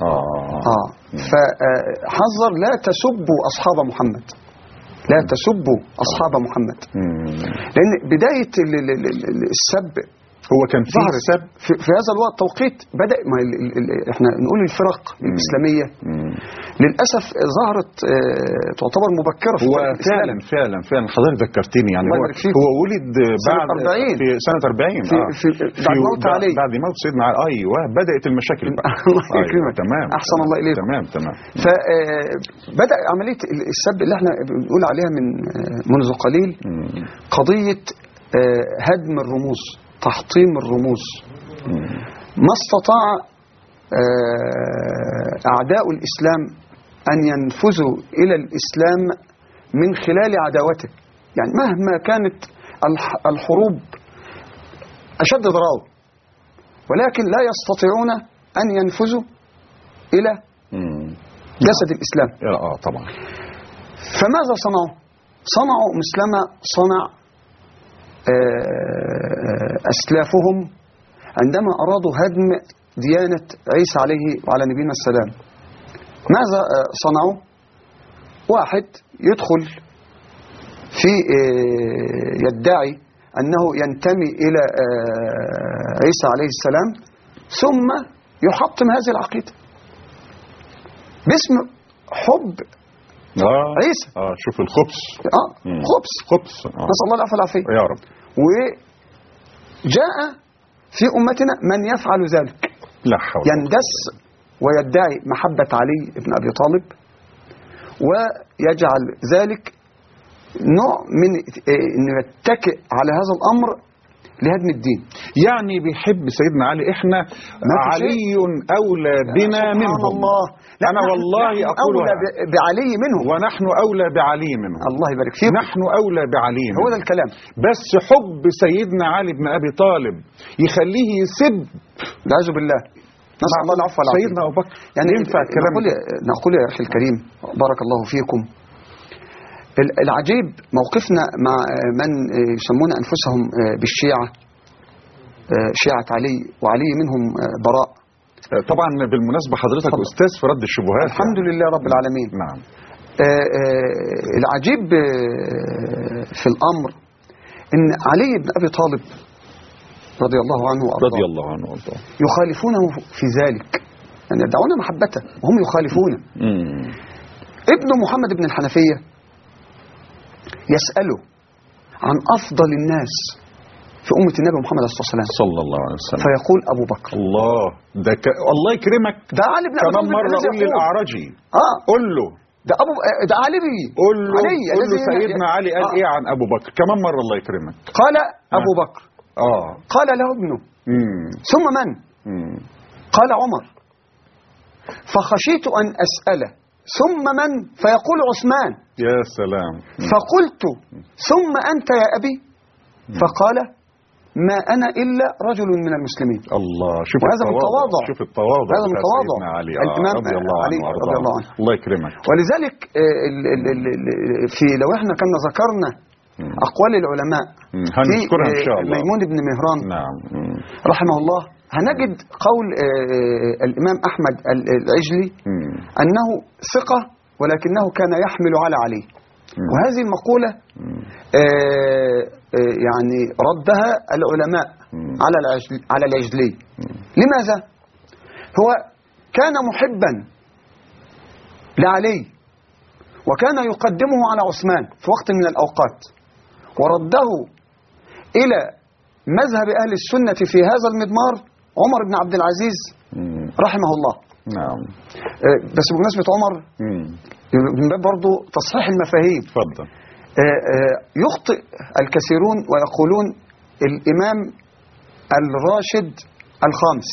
فحذر لا تسبوا أصحاب محمد، لا تسبوا أصحاب محمد، لأن بداية السب هو كان في سب في هذا الوقت توقيت بدأ احنا نقول الفرق الإسلامية للأسف ظهرت تعتبر مبكرة في هو فعلا حضرتك ذكرتني يعني هو ولد بعد في سنة 40 بعد موت علي، بعد موت سيدنا علي. ايوه بدأت المشاكل بقى. الله يكرمك. تمام، احسن الله اليك. تمام. فبدأ عملية السب اللي احنا بنقول عليها منذ قليل قضية هدم الرموز، تحطيم الرموز. ما استطاع أعداء الإسلام أن ينفذوا إلى الإسلام من خلال عداوته، يعني مهما كانت الحروب أشد ضراوة، ولكن لا يستطيعون أن ينفذوا إلى جسد الإسلام. طبعا. فماذا صنعوا؟ صنعوا مثلما صنع أسلافهم عندما أرادوا هدم ديانة عيسى عليه وعلى نبينا السلام. ماذا صنعوا؟ واحد يدخل في يدعي أنه ينتمي إلى عيسى عليه السلام ثم يحطم هذه العقيدة باسم حب عيسى. شوف الخبث. خبث. نسأل الله العفو والعافية يا رب. وجاء في أمتنا من يفعل ذلك، لا حول، يندس ويدعي محبة علي بن أبي طالب ويجعل ذلك نوع من أنه يتكئ على هذا الأمر لهدم الدين. يعني بيحب سيدنا علي، احنا علي أولى بنا منهم. الله. أنا والله أولى بعلي منهم، ونحن أولى بعلي منهم. الله يبارك فيكم. نحن أولى بعلي منهم. هو ده الكلام. بس حب سيدنا علي بن أبي طالب يخليه يسب. والعياذ بالله. نسأل الله العفو والعافية. سيدنا أبو بكر يعني ينفع الكلام؟ نقول يا أخي الكريم بارك الله فيكم، العجيب موقفنا مع من يسمون أنفسهم بالشيعة، شيعة علي وعلي منهم براء. طبعا بالمناسبة حضرتك أستاذ في رد الشبهات. الحمد لله رب العالمين. نعم. العجيب في الأمر إن علي بن أبي طالب رضي الله عنه وأرضاه يخالفونه في ذلك، يعني يدعون محبته وهم يخالفونه. ابن محمد بن الحنفية يسأله عن أفضل الناس في أمة النبي محمد صلى الله عليه وسلم فيقول أبو بكر. الله الله يكرمك. ده علي بن أبي طالب. كمان مرة قول للأعرجي قول له ده علي قول له سيدنا علي قال إيه عن أبو بكر كمان مرة الله يكرمك. قال أبو بكر. قال له ابنه ثم من؟ قال عمر. فخشيت أن أسأله ثم من؟ فيقول عثمان. يا سلام. فقلت ثم أنت يا أبي؟ فقال ما أنا إلا رجل من المسلمين. الله. شوف هذا من تواضع. شوف التواضع. هذا من تواضع علي. الإمام علي رضي الله عنه. الله يكرمك. ولذلك في لو احنا كنا ذكرنا أقوال العلماء هنذكرها إن شاء الله. ميمون بن مهران نعم رحمه الله هنجد قول الإمام أحمد العجلي أنه ثقة ولكنه كان يحمل على علي. وهذه المقولة يعني ردها العلماء على العجلي. لماذا؟ هو كان محبا لعلي وكان يقدمه على عثمان في وقت من الأوقات، ورده إلى مذهب أهل السنة في هذا المضمار عمر بن عبد العزيز رحمه الله. نعم. بس بمناسبة عمر من باب برضو تصحيح المفاهيم. اتفضل. يخطئ الكثيرون ويقولون الإمام الراشد الخامس.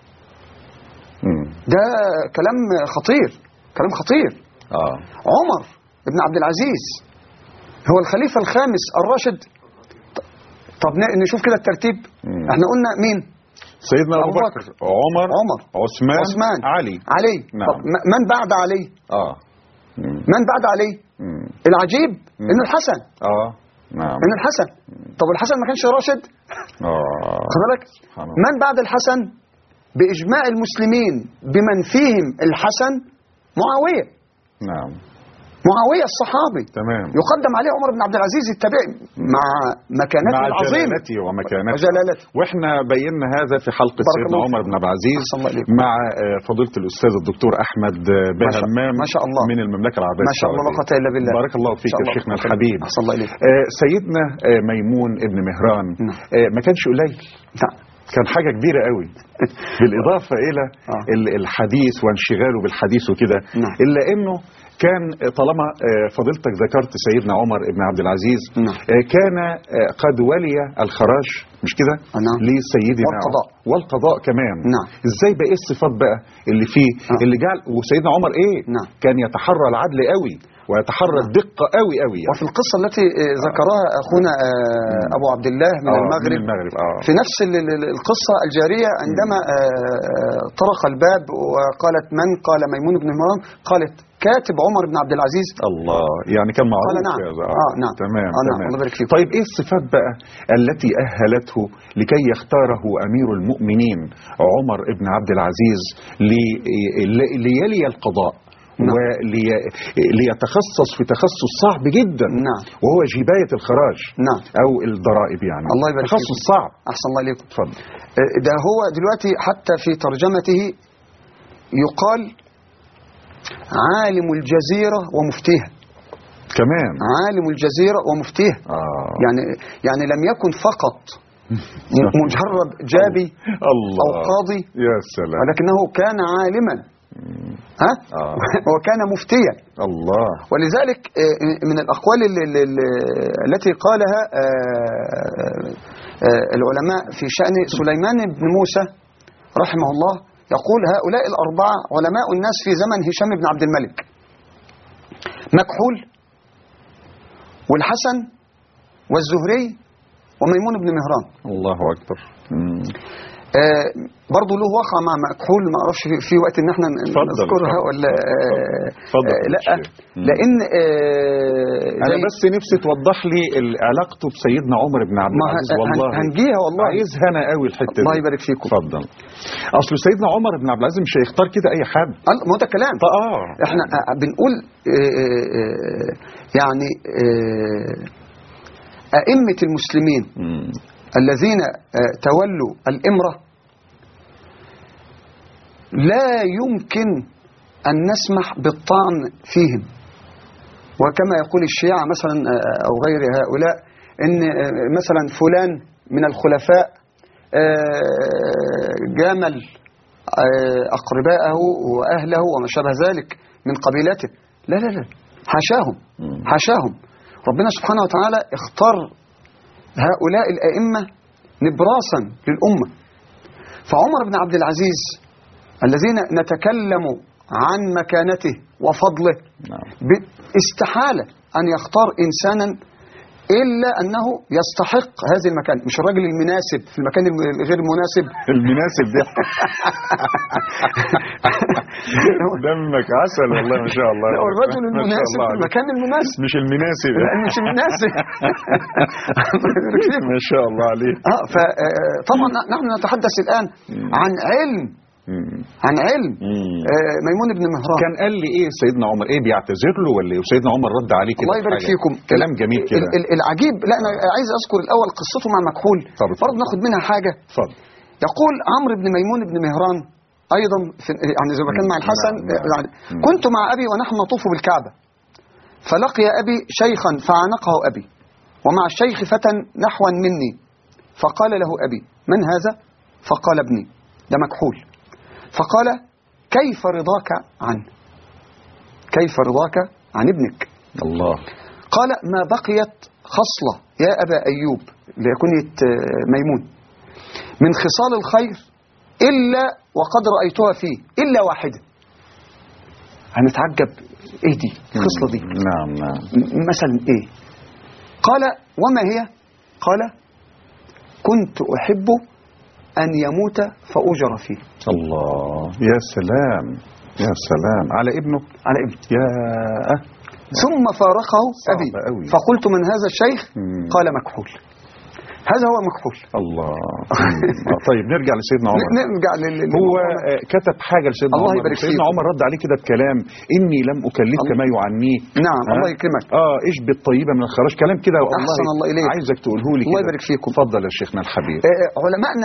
ده كلام خطير، كلام خطير. عمر بن عبد العزيز هو الخليفة الخامس الراشد. طب نشوف كده الترتيب. احنا قلنا مين؟ سيدنا أبو بكر، عمر، عثمان، علي. نعم. طب من بعد علي؟ من بعد علي؟ العجيب إنه الحسن. نعم. من الحسن. طب الحسن ما كانش راشد؟ خد بالك. من بعد الحسن بإجماع المسلمين بمن فيهم الحسن؟ معاوية. نعم. معاوية الصحابي. تمام. يقدم عليه عمر بن عبد العزيز التابعي مع مكانته العظيمة، مع جلالته ومكانته. واحنا بينا هذا في حلقة سيدنا عمر بن عبد العزيز مع فضيلة الأستاذ الدكتور أحمد بهمام ما شاء الله من المملكة العربية ما شاء الله لا قوة إلا بالله. بارك الله فيك يا شيخنا الحبيب. أحسن الله إليك. سيدنا ميمون ابن مهران ما كانش قليل. كان حاجة كبيرة قوي بالإضافة إلى الحديث وانشغاله بالحديث وكده. إلا إنه كان طالما فضيلتك ذكرت سيدنا عمر بن عبد العزيز كان قد ولي الخراج مش كده لسيدنا والقضاء كمان. ازاي بقى ايه الصفات بقى اللي فيه اللي جعل وسيدنا عمر ايه كان يتحرى العدل قوي ويتحرى الدقة قوي قوي وفي القصة التي ذكرها أخونا أبو عبد الله من المغرب في نفس القصة الجارية عندما طرق الباب وقالت من؟ قال ميمون بن مهران. قالت كاتب عمر بن عبد العزيز. الله، يعني كان معروف. قال نعم. نعم. تمام. نعم. الله يبارك فيك. طيب ايه الصفات بقى التي أهلته لكي يختاره أمير المؤمنين عمر بن عبد العزيز ليلي القضاء وليتخصص في تخصص صعب جدا وهو جباية الخراج أو الضرائب يعني. الله يبارك فيك. تخصص صعب. أحسن الله إليكم. اتفضل. ده هو دلوقتي حتى في ترجمته يقال عالم الجزيرة ومفتيها. كمان عالم الجزيرة ومفتيها. يعني لم يكن فقط مجرد جابي أو قاضي، يا سلام، ولكنه كان عالما وكان مفتيا. الله. ولذلك من الأقوال التي قالها العلماء في شأن سليمان بن موسى رحمه الله، يقول هؤلاء الأربعة علماء الناس في زمن هشام بن عبد الملك: مكحول والحسن والزهري وميمون بن مهران. الله أكبر. برضه له وقع مع مكحول، ما اعرفش في وقت ان احنا نذكرها ولا لا، لان انا بس نفسي توضح لي علاقته بسيدنا عمر بن عبد العزيز. والله هنجيها والله، عايزها انا قوي الحته دي. الله يبارك فيكم. اتفضل. اصل سيدنا عمر بن عبد العزيز مش هيختار كده اي حد. ما ده كلام. احنا بنقول يعني ائمه المسلمين الذين تولوا الإمرة لا يمكن أن نسمح بالطعن فيهم. وكما يقول الشيعة مثلا أو غير هؤلاء إن مثلا فلان من الخلفاء جامل أقرباءه وأهله وما شابه ذلك من قبيلته. لا لا لا، حاشاهم حاشاهم. ربنا سبحانه وتعالى اختار هؤلاء الأئمة نبراسا للأمة. فعمر بن عبد العزيز الذين نتكلم عن مكانته وفضله استحالة أن يختار إنسانا إلا أنه يستحق هذه المكان، مش الرجل المناسب في المكان الغير المناسب. المناسب ده دمك عسل والله ما شاء الله. لا، الرجل المناسب في المكان المناسب، مش المناسب. مش المناسب. ما شاء الله عليك. فطبعا نحن نتحدث الآن عن علم ميمون بن مهران. كان قال لي ايه سيدنا عمر؟ ايه بيعتذر له ولا ايه؟ وسيدنا عمر رد عليه كده. الله يبارك فيكم. كلام جميل كده. العجيب، لا انا عايز اذكر الاول قصته مع مكحول برضه ناخد منها حاجه. اتفضل. يقول عمرو بن ميمون بن مهران ايضا يعني زي ما كان مع الحسن يعني كنت مع ابي ونحن نطوف بالكعبه فلقي ابي شيخا فعانقه ابي ومع الشيخ فتى نحوا مني فقال له ابي من هذا؟ فقال ابني. ده مكحول. فقال كيف رضاك عنه؟ كيف رضاك عن ابنك؟ الله. قال ما بقيت خصلة يا أبا أيوب لكنية ميمون من خصال الخير إلا وقد رأيتها فيه إلا واحدة. هنتعجب إيه دي الخصلة دي؟ نعم. مثلا إيه؟ قال وما هي؟ قال كنت أحب أن يموت فأجر فيه. الله. يا سلام يا سلام. على ابنه؟ على ابنه. يا ثم فارقه أبي فقلت من هذا الشيخ؟ قال مكحول. هذا هو مكحول. الله. طيب نرجع لسيدنا عمر. نرجع هو كتب حاجة لسيدنا الله عمر. يبارك فيك. سيدنا عمر رد عليه كده بكلام إني لم أكلفك ما يعنيك. نعم الله يكرمك. اشبه الطيبة من الخراج، كلام كده. أحسن الله إليك. عايزك تقوله لي الله يبارك فيكم. اتفضل يا شيخنا الحبيب. علماءنا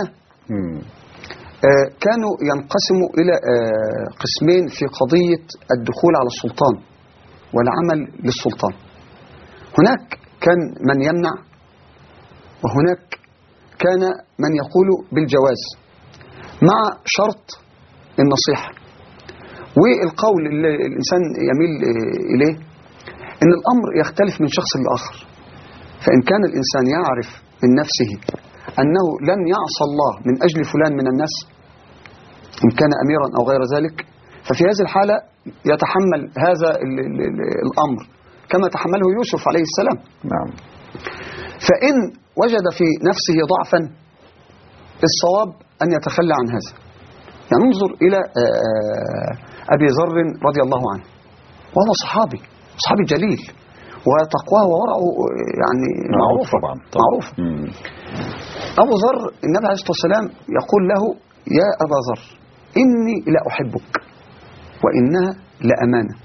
كانوا ينقسموا إلى قسمين في قضية الدخول على السلطان والعمل للسلطان. هناك كان من يمنع، وهناك كان من يقول بالجواز مع شرط النصيحة. والقول اللي الإنسان يميل إليه إن الأمر يختلف من شخص لآخر. فإن كان الإنسان يعرف من نفسه أنه لن يعصى الله من أجل فلان من الناس إن كان أميرا أو غير ذلك، ففي هذه الحالة يتحمل هذا الأمر كما تحمله يوسف عليه السلام. نعم. فإن وجد في نفسه ضعفا الصواب أن يتخلى عن هذا. يعني انظر إلى أبي ذر رضي الله عنه، وهو صحابي جليل، وتقواه وورعه يعني معروف طبعا. معروف. أبو ذر النبي عليه الصلاة والسلام يقول له يا أبا ذر إني لأحبك وإنها لأمانة.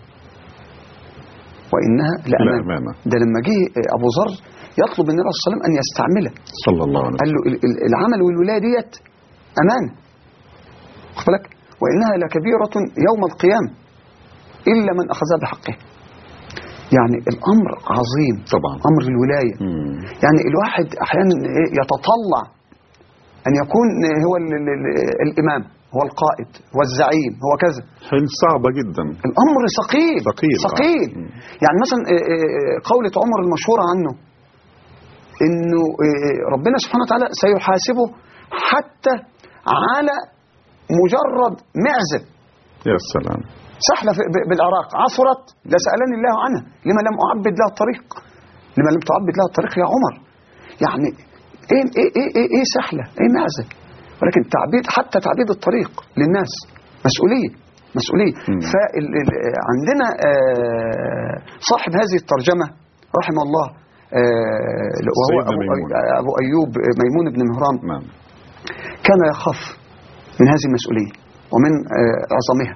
ده لما جه أبو ذر يطلب النبي عليه الصلاة والسلام أن يستعمله صلى الله عليه وسلم، قال له العمل والولاية ديت أمانة، خد بالك، وإنها لكبيرة يوم القيامة إلا من أخذها بحقه. يعني الأمر عظيم طبعا، أمر الولاية. يعني الواحد أحيانا يتطلع أن يكون هو الإمام، هو القائد، هو الزعيم، هو كذا. صعبة جدا، الأمر ثقيل. يعني مثلا قولة عمر المشهورة عنه إنه ربنا سبحانه وتعالى سيحاسبه حتى على مجرد معزة. يا سلام. سحلة بالعراق عثرت لسألني الله عنها لما لم أعبد لها الطريق. لما لم تعبد لها الطريق يا عمر. يعني إيه سحلة، إيه معزة، ولكن حتى تعبيد الطريق للناس مسؤولية. فعندنا صاحب هذه الترجمة رحمه الله وهو أبو أيوب ميمون بن مهران، كان يخاف من هذه المسؤولية ومن عظمها،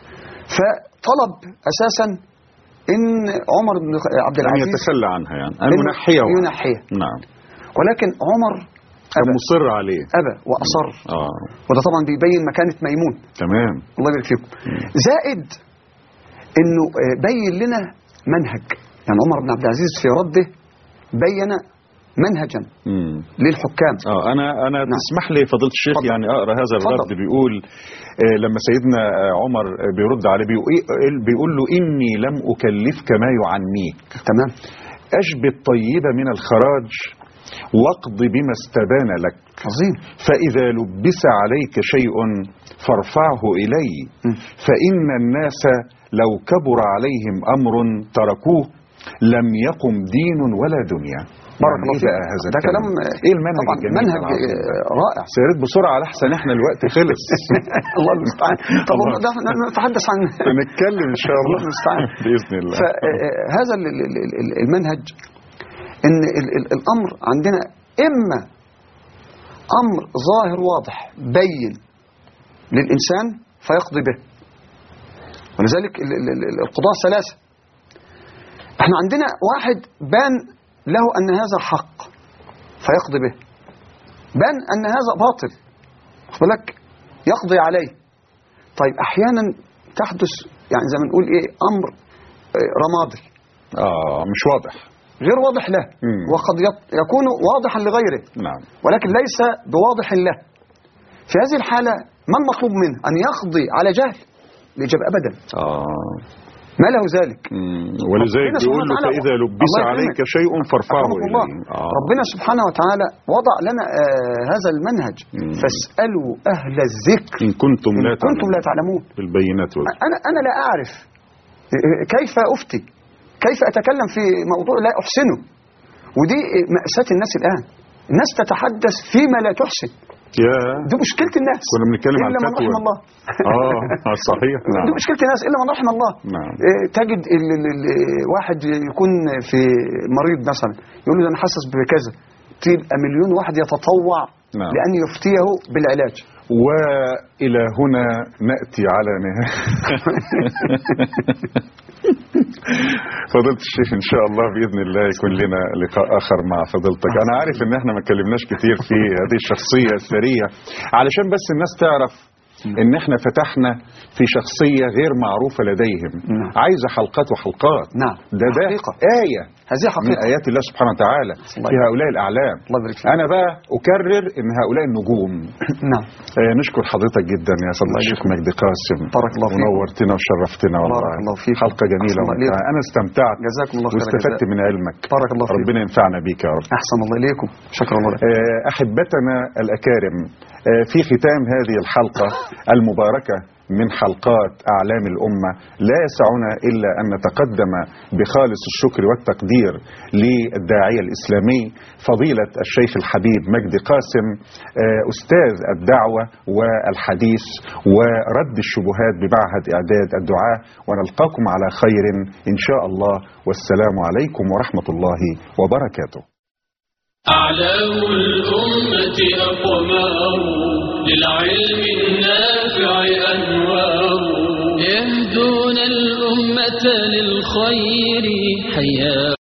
فطلب أساسا إن عمر بن عبد العزيز يتخلى عنها، يعني أن ينحيها. نعم. ولكن عمر كان مصر عليه، أبى وأصر. وده طبعا بيبين مكانة ميمون. تمام. الله يبارك فيكم. زائد إنه بين لنا منهج. يعني عمر بن عبد العزيز في رده بين منهجا للحكام. انا تسمح لي فضيلة الشيخ يعني اقرا هذا الرد. بيقول لما سيدنا عمر بيرد عليه بيقول له اني لم اكلفك ما يعنيك. تمام. اشبه الطيب من الخراج واقض بما استبان لك. عظيم. فاذا لبس عليك شيء فارفعه الي فان الناس لو كبر عليهم امر تركوه لم يقم دين ولا دنيا. بارك الله فيك. ده كلام ايه المنهج الجميل؟ منهج رائع. سيرت بسرعه لحسن احنا الوقت خلص. الله المستعان. طب نتحدث عن نتكلم ان شاء الله المستعان باذن الله. فهذا المنهج ان الامر عندنا اما امر ظاهر واضح بين للانسان فيقضي به، ولذلك القضاء ثلاثه. احنا عندنا واحد بان له أن هذا حق فيقضي به، بان أن هذا باطل فلك يقضي عليه. طيب أحيانا تحدث يعني زي ما نقول إيه أمر رمادي مش واضح، غير واضح له، وقد يكون واضحا لغيره. نعم. ولكن ليس بواضح له. في هذه الحالة ما المطلوب منه؟ أن يقضي على جهل؟ الإجابة أبدا. ما له ذلك. ولذلك بيقول له فإذا لبس عليك شيء فارفعه إليه. ربنا سبحانه وتعالى وضع لنا هذا المنهج. فاسألوا أهل الذكر إن كنتم لا تعلمون. بالبينات أنا لا أعرف كيف أفتي، كيف أتكلم في موضوع لا أحسنه. ودي مأساة الناس الآن. الناس تتحدث فيما لا تحسن. دي مشكله الناس. كنا بنتكلم عن الا من رحم الله. صحيح. نعم. دي مشكله الناس الا من رحم الله. نعم. تجد واحد يكون في مريض مثلا يقول له انا حاسس بكذا، تبقى مليون واحد يتطوع نعم. لان يفتيه بالعلاج. وإلى هنا نأتي على نهاية فضيلة الشيخ. إن شاء الله بإذن الله يكون لنا لقاء آخر مع فضيلتك. أنا عارف إن إحنا ما اتكلمناش كتير في هذه الشخصية الثرية، علشان بس الناس تعرف إن إحنا فتحنا في شخصية غير معروفة لديهم. عايزة حلقات وحلقات. نعم. ده حقيقة. آية هذه حقيقة من آيات الله سبحانه وتعالى في هؤلاء الأعلام. أنا بقى أكرر إن هؤلاء النجوم. نعم. نشكر حضرتك جدا يا فضل الشيخ مجدي قاسم. بارك الله فيك. ونورتنا وشرفتنا والله. بارك الله فيك. حلقة جميلة وممتعة. أنا استمتعت. جزاكم الله خير. واستفدت من علمك. بارك الله فيك. ربنا ينفعنا بيك يا رب. أحسن الله إليكم. شكرا الله. أحبتنا الأكارم، في ختام هذه الحلقة المباركة من حلقات أعلام الأمة لا يسعنا إلا أن نتقدم بخالص الشكر والتقدير للداعية الإسلامي فضيلة الشيخ الحبيب مجدي قاسم، أستاذ الدعوة والحديث ورد الشبهات بمعهد إعداد الدعاة. ونلقاكم على خير إن شاء الله، والسلام عليكم ورحمة الله وبركاته. أعلام الأمة أقمار للعلم النافع أنوار يهدون الأمة للخير حيا